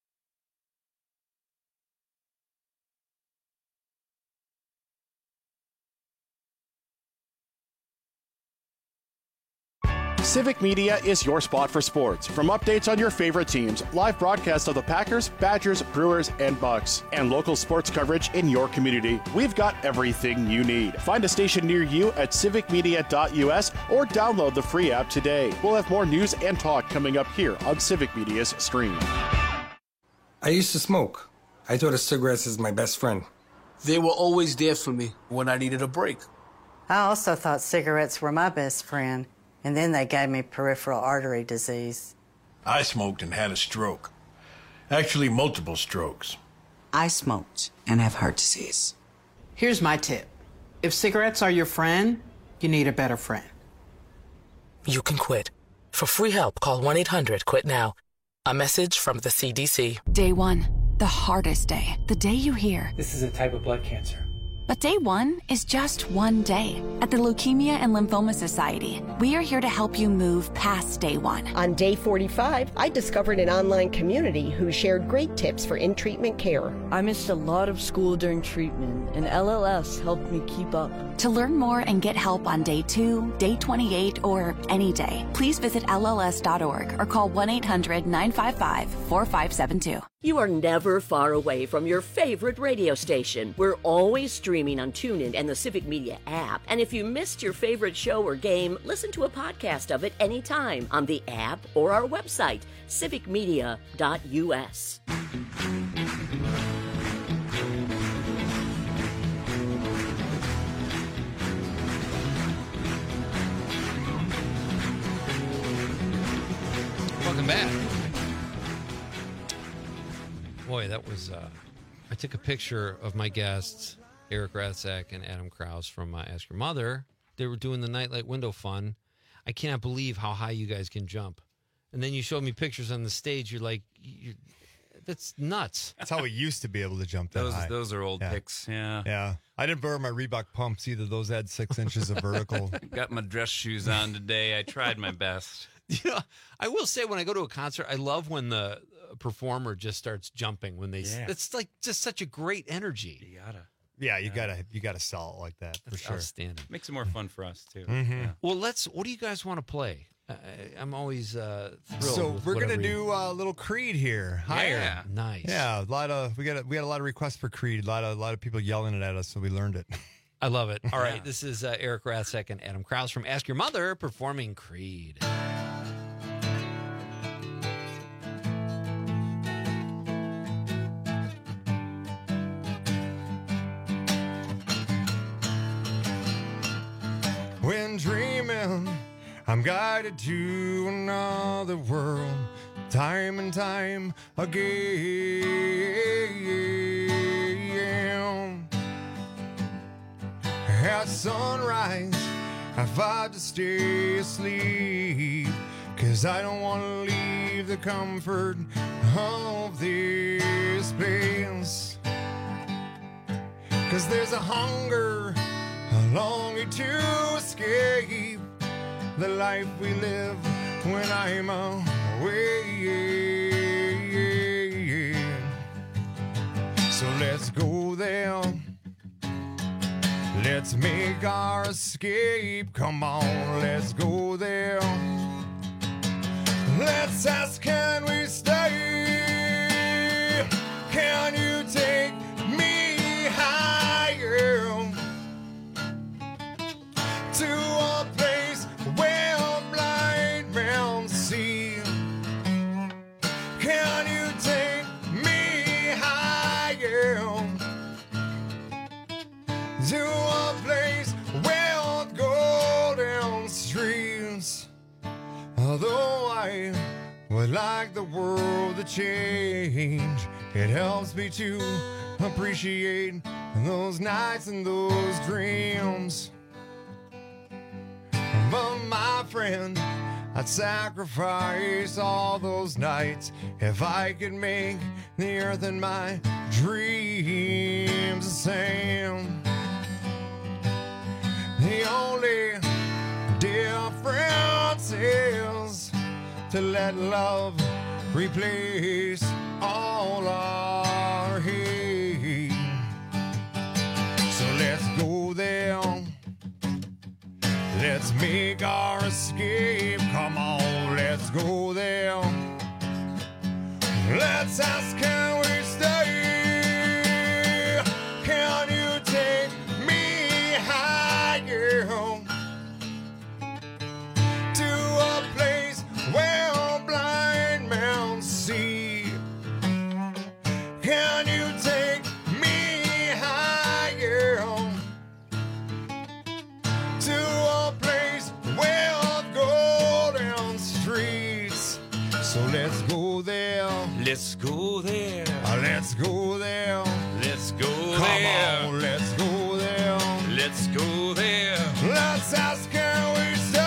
Civic Media is your spot for sports. From updates on your favorite teams, live broadcasts of the Packers, Badgers, Brewers, and Bucks, and local sports coverage in your community, we've got everything you need. Find a station near you at civicmedia.us or download the free app today. We'll have more news and talk coming up here on Civic Media's stream. I used to smoke. I thought of cigarettes as my best friend. They were always there for me when I needed a break. I also thought cigarettes were my best friend. And then they gave me peripheral artery disease. I smoked and had a stroke. Actually, multiple strokes. I smoked and have heart disease. Here's my tip. If cigarettes are your friend, you need a better friend. You can quit. For free help, call 1-800-QUIT-NOW. A message from the CDC. Day 1, the hardest day. The day you hear, this is a type of blood cancer. But day one is just one day. At the Leukemia and Lymphoma Society, we are here to help you move past day one. On day 45, I discovered an online community who shared great tips for in-treatment care. I missed a lot of school during treatment, and LLS helped me keep up. To learn more and get help on day 2, day 28, or any day, please visit LLS.org or call 1-800-955-4572. You are never far away from your favorite radio station. We're always streaming on TuneIn and the Civic Media app. And if you missed your favorite show or game, listen to a podcast of it anytime on the app or our website, civicmedia.us. Welcome back. Boy, that was, I took a picture of my guests, Eric Ratzak and Adam Krause from Ask Your Mother. They were doing the Nightlight Window Fun. I cannot believe how high you guys can jump. And then you showed me pictures on the stage. You're like, that's nuts. That's how we used to be able to jump that high. Those are old pics. Yeah. Yeah. I didn't wear my Reebok pumps either. Those had 6 inches of vertical. Got my dress shoes on today. I tried my best. You know, I will say when I go to a concert, I love when the performer just starts jumping when they. Yeah. It's like just such a great energy. You gotta. Yeah, you gotta sell it like that. That's for sure. Outstanding. Makes it more fun for us too. Mm-hmm. Yeah. Well, what do you guys want to play? I'm always thrilled. So with we're whatever gonna do a little Creed here. Higher. Yeah, nice. Yeah, we got a lot of requests for Creed. A lot of people yelling it at us, so we learned it. I love it. All right, this is Eric Ratzak and Adam Krause from Ask Your Mother performing Creed. When dreaming, I'm guided to another world, time and time again. At sunrise, I fight to stay asleep, 'cause I don't want to leave the comfort of this place. 'Cause there's a hunger, a longing to escape the life we live when I'm away. So let's go there. Let's make our escape. Come on, let's go there. Let's ask, can we stay? Can you take me higher? To a place where blind men see. Can you take me higher? To a place where golden streams. Although I would like the world to change, it helps me to appreciate those nights and those dreams. But my friend, I'd sacrifice all those nights if I could make the earth and my dreams the same. The only difference is to let love replace all our hate. So let's go there. Let's make our escape. Come on, let's go there. Let's ask, can we stay? Can you take me higher? To a place where blind men see. Can you take me higher? To a place where golden streets. So let's go there. Let's go there. Let's go there. Let's go Come there. on, let's go there. Let's go there. Let's ask, can we stay?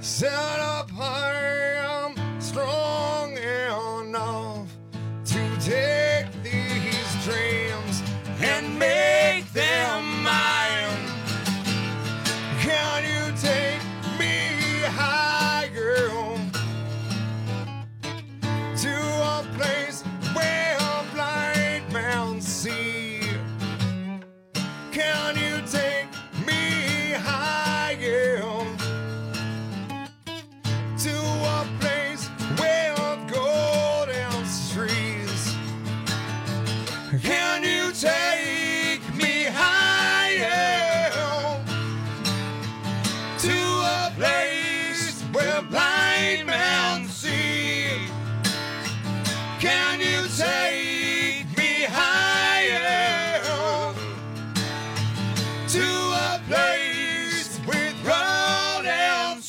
Set up, I am strong enough to take these dreams and make them mine. Can you take me higher to a place where blind men see? Can you take me higher to a place where golden streets? Can you take me higher to a place where blind men see? Can you take me higher to a place with golden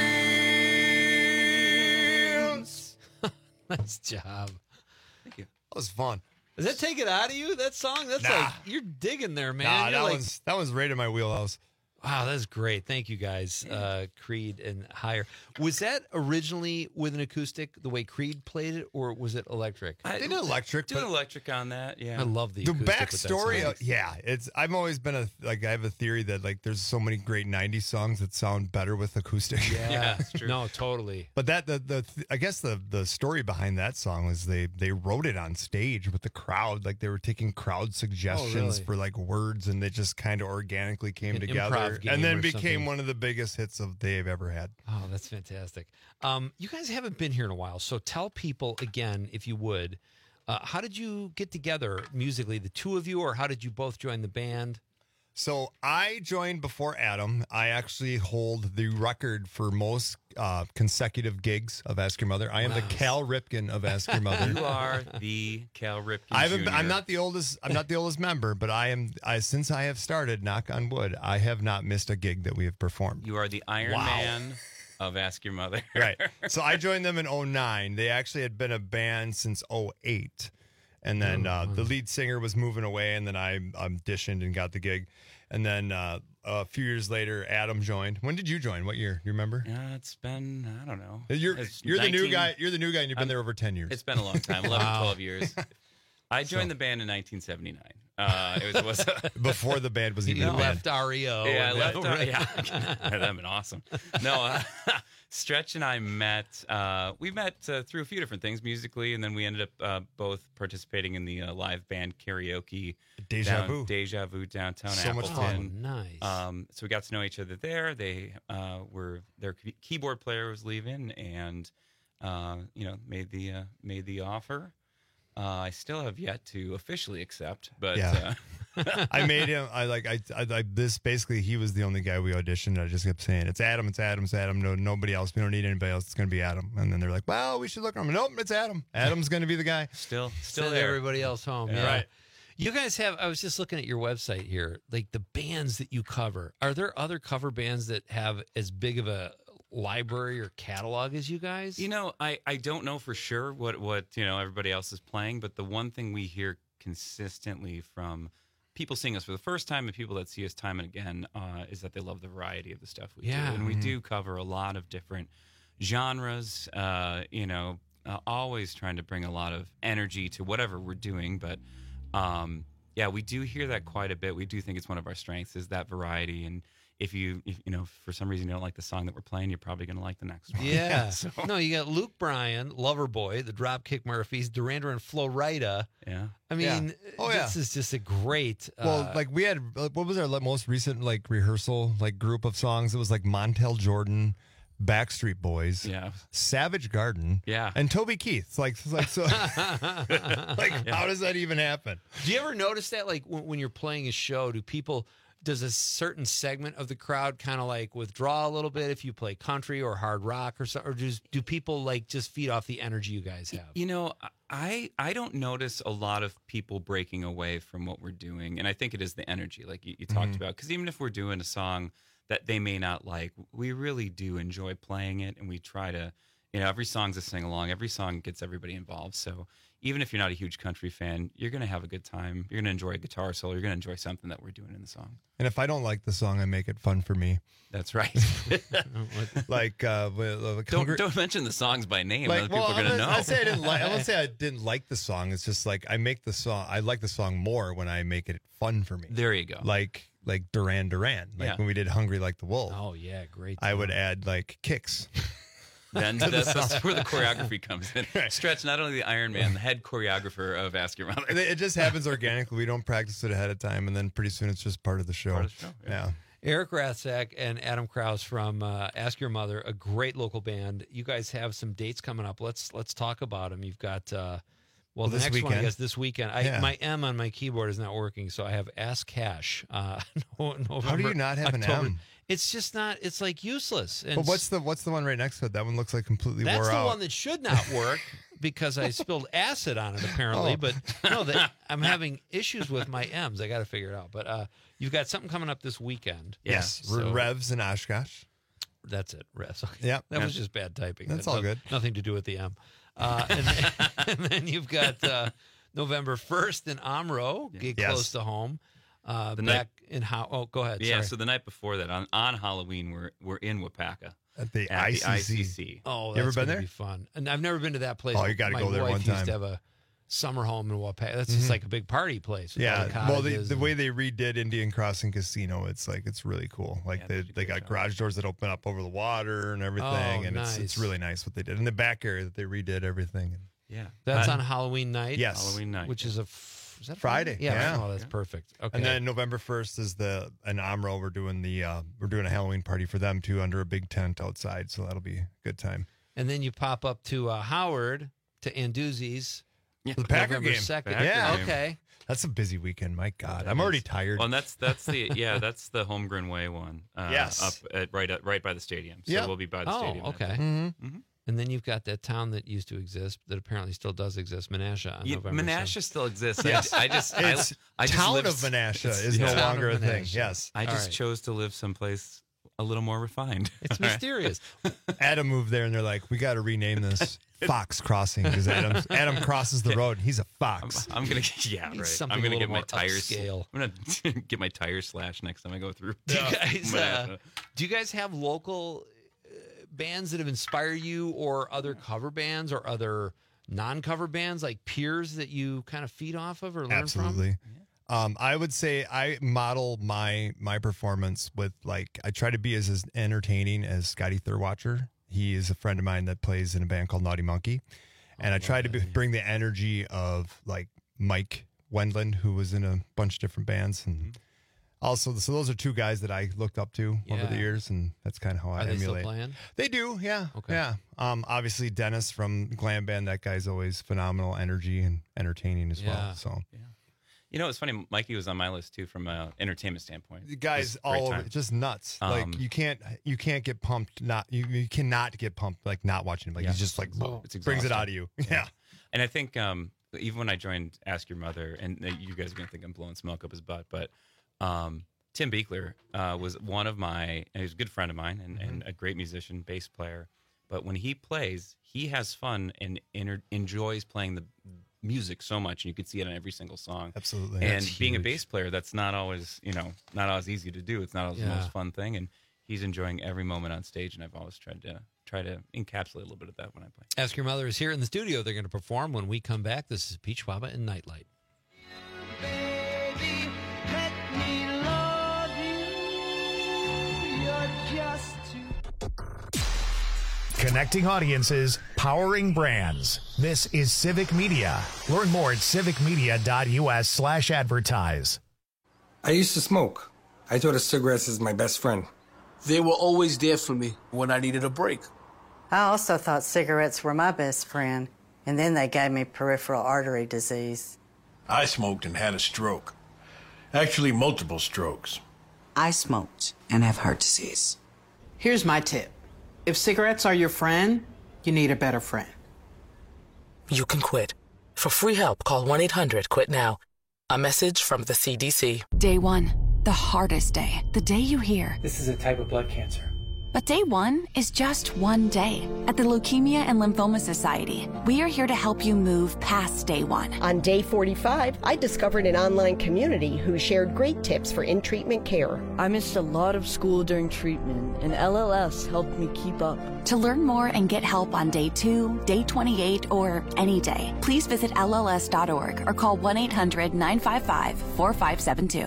streams? Nice job. Thank you. That was fun. Does that take it out of you, that song? That's like, you're digging there, man. Nah, You're that was right in my wheelhouse. Wow, that's great. Thank you, guys. Creed and Higher. Was that originally with an acoustic, the way Creed played it, or was it electric? They did electric. Did electric on that, yeah. I love the The acoustic with that backstory, song. it's. I've always been I have a theory that like there's so many great '90s songs that sound better with acoustic. Yeah, it's true. No, totally. But that I guess the story behind that song was they wrote it on stage with the crowd, like they were taking crowd suggestions for like words, and they just kind of organically came An together, improv game and then or became something. one of the biggest hits they've ever had. Oh, that's fantastic. You guys haven't been here in a while, so tell people again, if you would, how did you get together musically, the two of you, or how did you both join the band? So I joined before Adam. I actually hold the record for most consecutive gigs of Ask Your Mother. I am the Cal Ripken of Ask Your Mother. You are the Cal Ripken Jr. I'm not the oldest. I'm not the oldest member, but since I have started, knock on wood, I have not missed a gig that we have performed. You are the Iron Man of Ask Your Mother. Right. So I joined them in 2009. They actually had been a band since 2008. And then the lead singer was moving away, and then I auditioned and got the gig. And then a few years later, Adam joined. When did you join? What year? You remember? It's been, I don't know. You're the new guy. You're the new guy, and you've been there over 10 years. It's been a long time, 11, 12 years. I joined the band in 1979. It was before the band was even You a band. left REO. Yeah, I left. Right. Yeah, that'd been awesome. No, Stretch and I met. We met through a few different things musically, and then we ended up both participating in the live band karaoke. Deja Vu downtown So much Appleton. fun. Nice. So we got to know each other there. They their keyboard player was leaving, and made the offer. I still have yet to officially accept, but I made him. This basically. He was the only guy we auditioned. I just kept saying, "It's Adam. It's Adam. It's Adam. No, nobody else. We don't need anybody else. It's going to be Adam." And then they're like, "Well, we should look around." Nope, it's Adam. Adam's going to be the guy. Still Send there. everybody else home. Yeah. Yeah. Right. You guys have, I was just looking at your website here, like the bands that you cover. Are there other cover bands that have as big of a library or catalog as you guys? I don't know for sure what everybody else is playing, but the one thing we hear consistently from people seeing us for the first time and people that see us time and again is that they love the variety of the stuff we do. And we do cover a lot of different genres, always trying to bring a lot of energy to whatever we're doing. But we do hear that quite a bit. We do think it's one of our strengths is that variety. And if for some reason you don't like the song that we're playing, you're probably going to like the next one. Yeah. No, you got Luke Bryan, Loverboy, the Dropkick Murphys, Duran Duran, Flo Rida. Yeah. I mean, this is just a great. Well, we had what was our most recent rehearsal group of songs? It was like Montel Jordan, Backstreet Boys, Savage Garden, and Toby Keith. So how does that even happen? Do you ever notice that, when you're playing a show, does a certain segment of the crowd kind of withdraw a little bit if you play country or hard rock or something, or do people just feed off the energy you guys have? I don't notice a lot of people breaking away from what we're doing, and I think it is the energy, like you talked about. Because even if we're doing a song that they may not like, we really do enjoy playing it, and we try to every song's a sing-along. Every song gets everybody involved. So even if you're not a huge country fan, you're going to have a good time. You're going to enjoy a guitar solo. You're going to enjoy something that we're doing in the song. And if I don't like the song, I make it fun for me. That's right. Like, don't mention the songs by name. Other people are going to know. I won't say I didn't like the song. It's just like I make the song. I like the song more when I make it fun for me. There you go. Like Duran Duran. Like when we did "Hungry Like the Wolf." Oh yeah, great. I would add like kicks. Then that's where the choreography comes in. Right. Stretch, not only the Iron Man, the head choreographer of Ask Your Mother. It just happens organically. We don't practice it ahead of time, and then pretty soon it's just part of the show. Yeah. Eric Ratzak and Adam Krause from Ask Your Mother, a great local band. You guys have some dates coming up. Let's talk about them. You've got the next weekend. one, I guess, this weekend. My M on my keyboard is not working, so I have Ask Cash. November, How do you not have October. an M? It's just not. It's like useless. And but what's the one right next to it? That one looks like completely wore out. That's the one that should not work because I spilled acid on it apparently. Oh. But no, I'm having issues with my M's. I got to figure it out. But you've got something coming up this weekend. Yes, Revs in Oshkosh. That's it, Revs. Okay. Yeah, that was just bad typing. That's all good. Nothing to do with the M. And then you've got November 1st in Omro, gig close to home. Back in go ahead. Yeah, sorry. so the night before that, on Halloween, we're in Wapaka at the ICC. Oh, you ever that's been gonna there? Be fun. And I've never been to that place. Oh, you got to go there one My wife time. used to have a summer home in Wapaka. That's just like a big party place. Yeah, well, the way they redid Indian Crossing Casino, it's really cool. Like they got garage doors that open up over the water and everything, and it's really nice what they did in the back area that they redid everything. Yeah, that's on Halloween night. Yes, Halloween night, which is is that Friday? Yeah. Oh, that's perfect. Okay. And then November 1st is an Omro. We're doing a Halloween party for them too under a big tent outside, so that'll be a good time. And then you pop up to Howard to Anduzzi's. Yeah. The Packer November game. 2nd. Yeah. Okay. That's a busy weekend. My God, I'm already tired. Well, and that's the Holmgren Way one. Yes, up right by the stadium. So we'll be by the stadium. Okay. Mm-hmm. And then you've got that town that used to exist that apparently still does exist, Menasha. On November Menasha 7th. still exists. Yes. I just town live, of Menasha is no longer a thing. Yes, I just chose to live someplace a little more refined. It's mysterious. Adam moved there, and they're like, "We got to rename this Fox Crossing because Adam crosses the road. He's a fox." I'm gonna right. I'm gonna get my tires. Upscale. I'm gonna get my tires slashed next time I go through. Do you guys have local bands that have inspired you, or other cover bands, or other non-cover bands, like peers that you kind of feed off of or learn Absolutely. From? I would say I model my performance with I try to be as entertaining as Scotty Thurwatcher. He is a friend of mine that plays in a band called Naughty Monkey, and I try to bring the energy of Mike Wendland, who was in a bunch of different bands, and also, so those are two guys that I looked up to over the years, and that's kind of how I Are they emulate. still playing? They do, yeah. Okay. Yeah. Obviously, Dennis from Glam Band, that guy's always phenomenal energy and entertaining as well. So, it's funny. Mikey was on my list too from an entertainment standpoint. The guys all over, just nuts. You can't get pumped. You cannot get pumped not watching him. He's just brings it out of you. Yeah. And I think even when I joined Ask Your Mother, and you guys are gonna think I'm blowing smoke up his butt, but Tim Beekler was one of and he was a good friend of mine and a great musician, bass player. But when he plays, he has fun and enjoys playing the music so much, and you can see it on every single song. Absolutely. And that's being huge. a bass player, that's not always easy to do. It's not always the most fun thing, and he's enjoying every moment on stage. And I've always tried to encapsulate a little bit of that when I play. Ask Your Mother is here in the studio. They're going to perform when we come back. This is Peach Waba and Nightlight. Connecting audiences, powering brands. This is Civic Media. Learn more at civicmedia.us/advertise. I used to smoke. I thought of cigarettes as my best friend. They were always there for me when I needed a break. I also thought cigarettes were my best friend, and then they gave me peripheral artery disease. I smoked and had a stroke. Actually, multiple strokes. I smoked and have heart disease. Here's my tip. If cigarettes are your friend, you need a better friend. You can quit. For free help, call 1-800-QUIT-NOW. A message from the CDC. Day 1, the hardest day. The day you hear, "This is a type of blood cancer. But day one is just one day. At the Leukemia and Lymphoma Society, we are here to help you move past day one. On day 45, I discovered an online community who shared great tips for in-treatment care. I missed a lot of school during treatment, and LLS helped me keep up. To learn more and get help on day 2, day 28, or any day, please visit LLS.org or call 1-800-955-4572.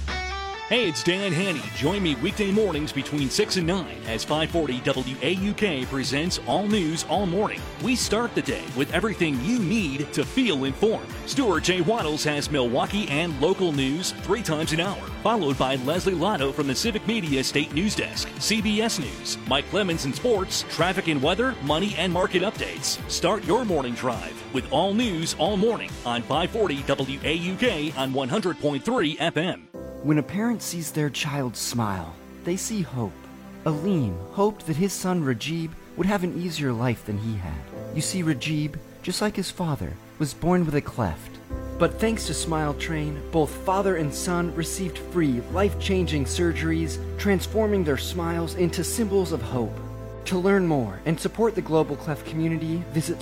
Hey, it's Dan Haney. Join me weekday mornings between 6 and 9 as 540 WAUK presents All News All Morning. We start the day with everything you need to feel informed. Stuart J. Waddles has Milwaukee and local news 3 times an hour, followed by Leslie Lotto from the Civic Media State News Desk, CBS News, Mike Clemens in sports, traffic and weather, money and market updates. Start your morning drive with All News All Morning on 540 WAUK on 100.3 FM. When a parent sees their child smile, they see hope. Aleem hoped that his son Rajib would have an easier life than he had. You see, Rajib, just like his father, was born with a cleft. But thanks to Smile Train, both father and son received free, life-changing surgeries, transforming their smiles into symbols of hope. To learn more and support the Global Cleft community, visit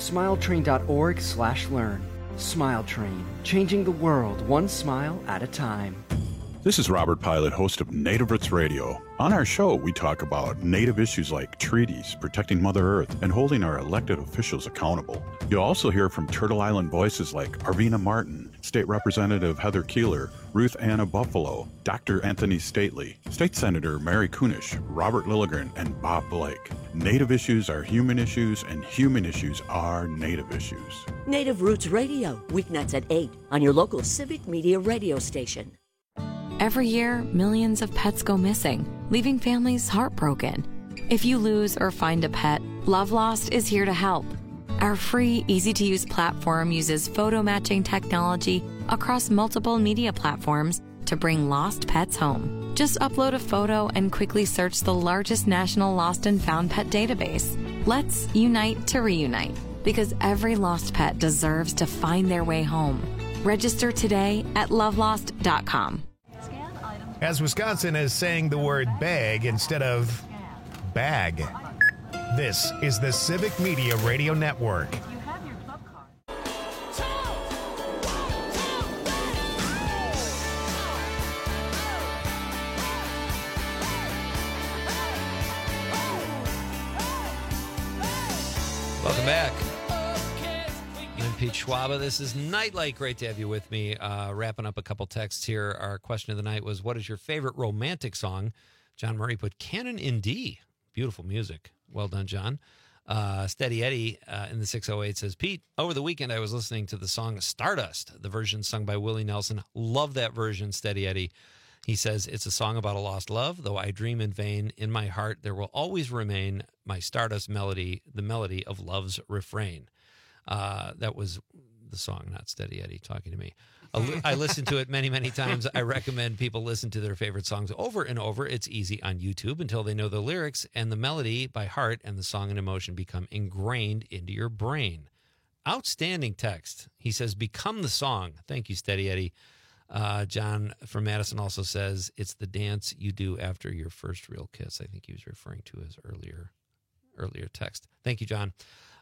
smiletrain.org/learn. Smile Train, changing the world one smile at a time. This is Robert Pilot, host of Native Roots Radio. On our show, we talk about Native issues like treaties, protecting Mother Earth, and holding our elected officials accountable. You'll also hear from Turtle Island voices like Arvina Martin, State Representative Heather Keeler, Ruth Anna Buffalo, Dr. Anthony Stately, State Senator Mary Kunish, Robert Lilligren, and Bob Blake. Native issues are human issues, and human issues are Native issues. Native Roots Radio, weeknights at 8 on your local Civic Media radio station. Every year, millions of pets go missing, leaving families heartbroken. If you lose or find a pet, Love Lost is here to help. Our free, easy-to-use platform uses photo matching technology across multiple media platforms to bring lost pets home. Just upload a photo and quickly search the largest national lost and found pet database. Let's unite to reunite, because every lost pet deserves to find their way home. Register today at lovelost.com. As Wisconsin is saying the word bag instead of bag. This is the Civic Media Radio Network. Welcome back. I'm Pete Schwaba. This is Nightlight. Great to have you with me. Wrapping up a couple texts here. Our question of the night was, what is your favorite romantic song? John Murray put Canon in D. Beautiful music. Well done, John. Steady Eddie in the 608 says, Pete, over the weekend I was listening to the song Stardust, the version sung by Willie Nelson. Love that version, Steady Eddie. He says, it's a song about a lost love. Though I dream in vain, in my heart there will always remain my Stardust melody, the melody of love's refrain. That was the song, not Steady Eddie talking to me. I listened to it many, many times. I recommend people listen to their favorite songs over and over. It's easy on YouTube until they know the lyrics and the melody by heart, and the song and emotion become ingrained into your brain. Outstanding text. He says, become the song. Thank you, Steady Eddie. John from Madison also says, it's the dance you do after your first real kiss. I think he was referring to his earlier text. Thank you, John.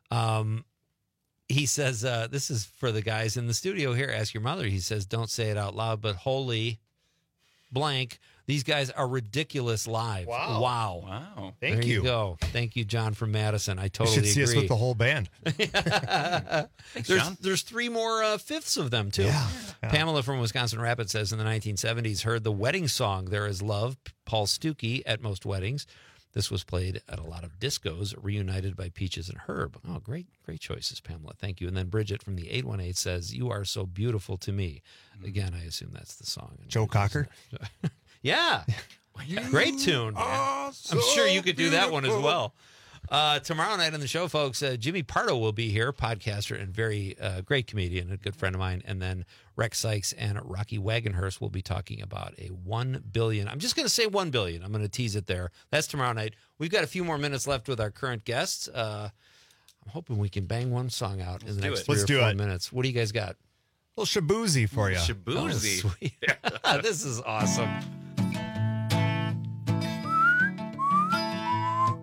He says, this is for the guys in the studio here. Ask your mother. He says, don't say it out loud, but holy blank. These guys are ridiculous live. Wow. Thank you. There you go. Thank you, John from Madison. I totally agree. You should see us with the whole band. Thanks, John. There's 3 more fifths of them, too. Yeah. Pamela from Wisconsin Rapids says, in the 1970s, heard the wedding song, There Is Love, Paul Stuckey, at most weddings. This was played at a lot of discos, reunited by Peaches and Herb. Oh, great choices, Pamela. Thank you. And then Bridget from the 818 says, you are so beautiful to me. Again, I assume that's the song. Joe Cocker? Yeah. Great tune. I'm sure you could do that one as well. Tomorrow night on the show, folks, Jimmy Pardo will be here, podcaster and very great comedian, a good friend of mine. And then Rex Sykes and Rocky Wagonhurst will be talking about a $1 billion. I'm just going to say $1 billion. I'm going to tease it there. That's tomorrow night. We've got a few more minutes left with our current guests. I'm hoping we can bang one song out in the next 3 or 4 minutes. What do you guys got? A little Shabuzi for you. Shabuzi. Oh, sweet. This is awesome.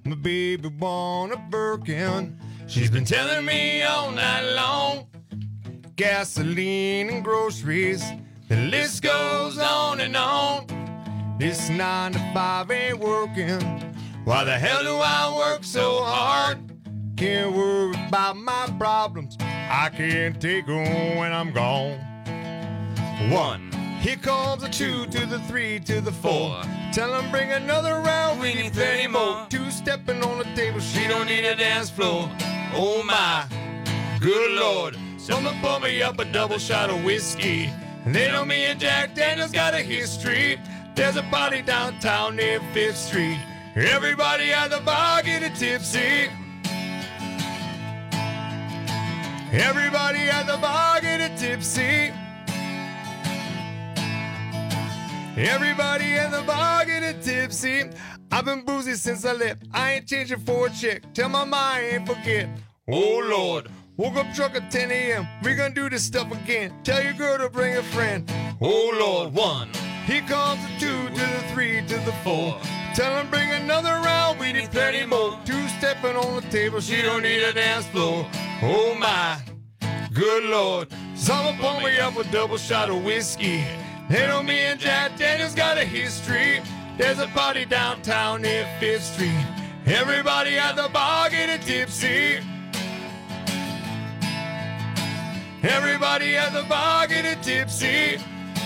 My baby want a Birkin. She's been telling me all night long. Gasoline and groceries. The list goes on and on. This 9 to 5 ain't working. Why the hell do I work so hard? Can't worry about my problems. I can't take them when I'm gone. 1. Here comes a 2 to the 3 to the 4. Tell them bring another round. We need 30 more. 2 stepping on the table. She don't need a dance floor. Oh my, good Lord. Someone pour me up a double shot of whiskey. They know me and Jack Daniels got a history. There's a party downtown near 5th Street. Everybody at the bar getting tipsy. Everybody at the bar getting tipsy. Everybody at the bar getting tipsy. I've been boozy since I left. I ain't changing for a chick. Tell my mind I ain't forget. Oh Lord. Woke up drunk at 10 a.m. We gonna do this stuff again. Tell your girl to bring a friend. Oh Lord. 1. Here comes the 2 to the 3 to the 4. Tell them bring another round. We need 30 more. 2 stepping on the table. She don't need a dance floor. Oh my, good Lord. Someone pour me up a double shot of whiskey. They know me and Jack Daniels got a history. There's a party downtown near 5th Street. Everybody at the bar getting tipsy. Everybody at the bar getting tipsy.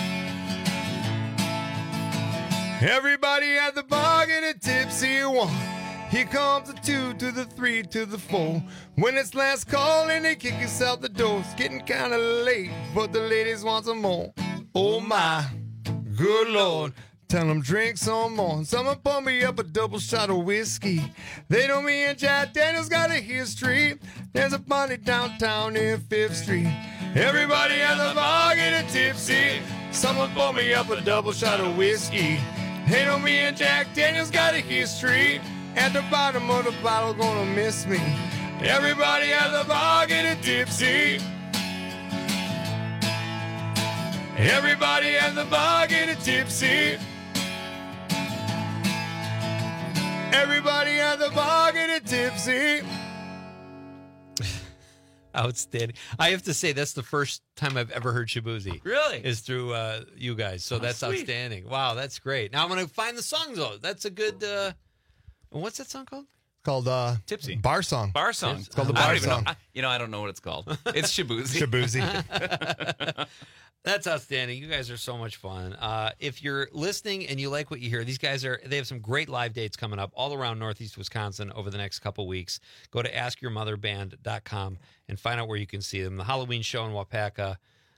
Everybody at the bar getting tipsy. 1. Here comes the 2 to the 3 to the 4. When it's last call and they kick us out the door. It's getting kind of late, but the ladies want some more. Oh my, good Lord. Tell them drink some more. Someone pour me up a double shot of whiskey. They know me and Jack Daniels got a history. There's a party downtown near 5th Street. Everybody at the bar getting tipsy. Someone pour me up a double shot of whiskey. They know me and Jack Daniels got a history. At the bottom of the bottle gonna miss me. Everybody at the bar getting tipsy. Everybody at the bar getting tipsy. Everybody at the bar getting tipsy. Outstanding. I have to say, that's the first time I've ever heard Shabuzi. Really? Is through you guys. So that's sweet. outstanding. Wow, that's great. Now I'm going to find the song, though. That's a good... what's that song called? It's called Tipsy. Bar Song. Bar Song. It's called the I Bar don't even Song. know. I don't know what it's called. It's Shabuzi. Shabuzi. That's outstanding. You guys are so much fun. If you're listening and you like what you hear, these guys they have some great live dates coming up all around Northeast Wisconsin over the next couple weeks. Go to askyourmotherband.com and find out where you can see them. The Halloween show in Wapaka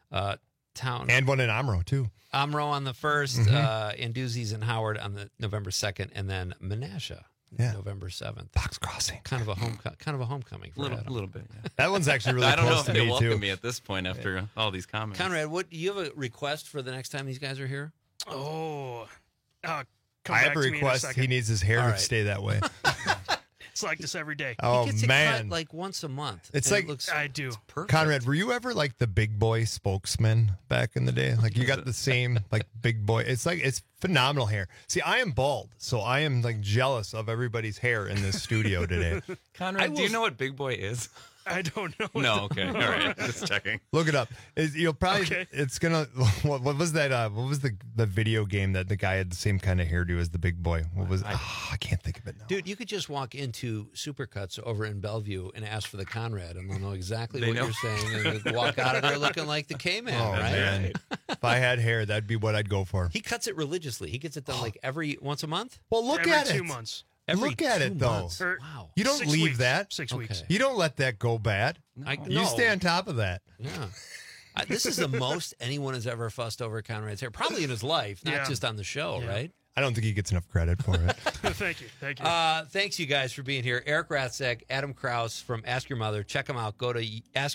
town. And one in Amro, too. Amro on the 1st, Anduzzi's and Howard on the November 2nd, and then Menasha. November 7th. Fox Crossing. Kind of a homecoming for Adam. A little bit. Yeah. That one's actually really I don't know close if to they me, welcome too. me at this point after all these comments. Conrad, do you have a request for the next time these guys are here? Oh, I have a request. He needs his hair to stay that way. It's like this every day. Oh, he gets it man. cut like once a month. It's and like it looks, I do. it's perfect. Conrad, were you ever like the big boy spokesman back in the day? Like you got the same like big boy. It's phenomenal hair. See, I am bald, so I am like jealous of everybody's hair in this studio today. Conrad, do you know what Big Boy is? I don't know. No, okay. All right. Just checking. Look it up. You'll probably Okay. it's gonna what was that what was the video game that the guy had the same kind of hairdo as the big boy? What was I can't think of it now. Dude, you could just walk into Supercuts over in Bellevue and ask for the Conrad, and they'll know exactly what you're saying, and you'll walk out of there looking like the K-Man, Oh right? man. If I had hair, that'd be what I'd go for. He cuts it religiously. He gets it done like once a month? Well, look Every at 2 it. months. Look at it though. Wow. You don't 6 leave weeks. that. 6 weeks. You don't let that go bad. You No. stay on top of that. Yeah. This is the most anyone has ever fussed over Conrad's hair, probably in his life, not Yeah. just on the show, right? I don't think he gets enough credit for it. Thank you. Thank you. Thanks, you guys, for being here. Eric Ratzek, Adam Krause from Ask Your Mother. Check them out. Go to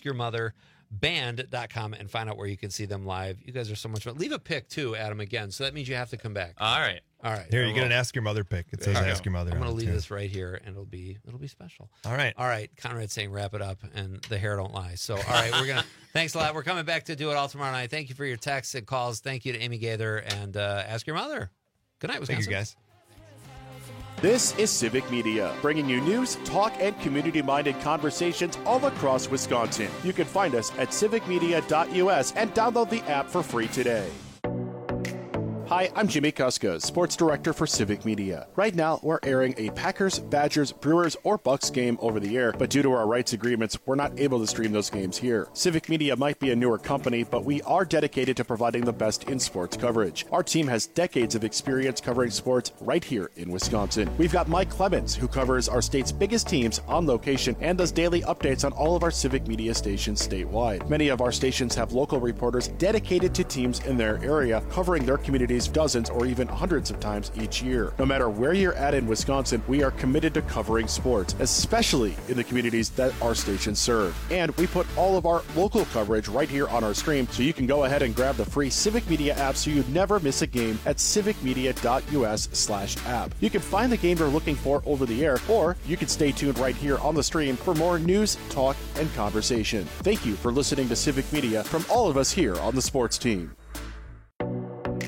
askyourmotherband.com and find out where you can see them live. You guys are so much fun. Leave a pic, too, Adam, again. So that means you have to come back. All right. All right. Here, you get an Ask Your Mother pick. It says Ask Your Mother. I'm going to on it, leave too. this right here, and it'll be special. All right. All right. Conrad's saying wrap it up, and the hair don't lie. So, all right, we're going to – thanks a lot. We're coming back to do it all tomorrow night. Thank you for your texts and calls. Thank you to Amy Gaither and Ask Your Mother. Good night, Wisconsin. Thank you, guys. This is Civic Media, bringing you news, talk, and community-minded conversations all across Wisconsin. You can find us at civicmedia.us and download the app for free today. Hi, I'm Jimmy Kuska, Sports Director for Civic Media. Right now, we're airing a Packers, Badgers, Brewers, or Bucks game over the air, but due to our rights agreements, we're not able to stream those games here. Civic Media might be a newer company, but we are dedicated to providing the best in sports coverage. Our team has decades of experience covering sports right here in Wisconsin. We've got Mike Clemens, who covers our state's biggest teams on location and does daily updates on all of our Civic Media stations statewide. Many of our stations have local reporters dedicated to teams in their area, covering their communities dozens or even hundreds of times each year. No matter where you're at in Wisconsin, we are committed to covering sports, especially in the communities that our stations serve. And we put all of our local coverage right here on our stream, so you can go ahead and grab the free Civic Media app so you never miss a game at civicmedia.us/app. You can find the game you're looking for over the air, or you can stay tuned right here on the stream for more news, talk, and conversation. Thank you for listening to Civic Media from all of us here on the sports team.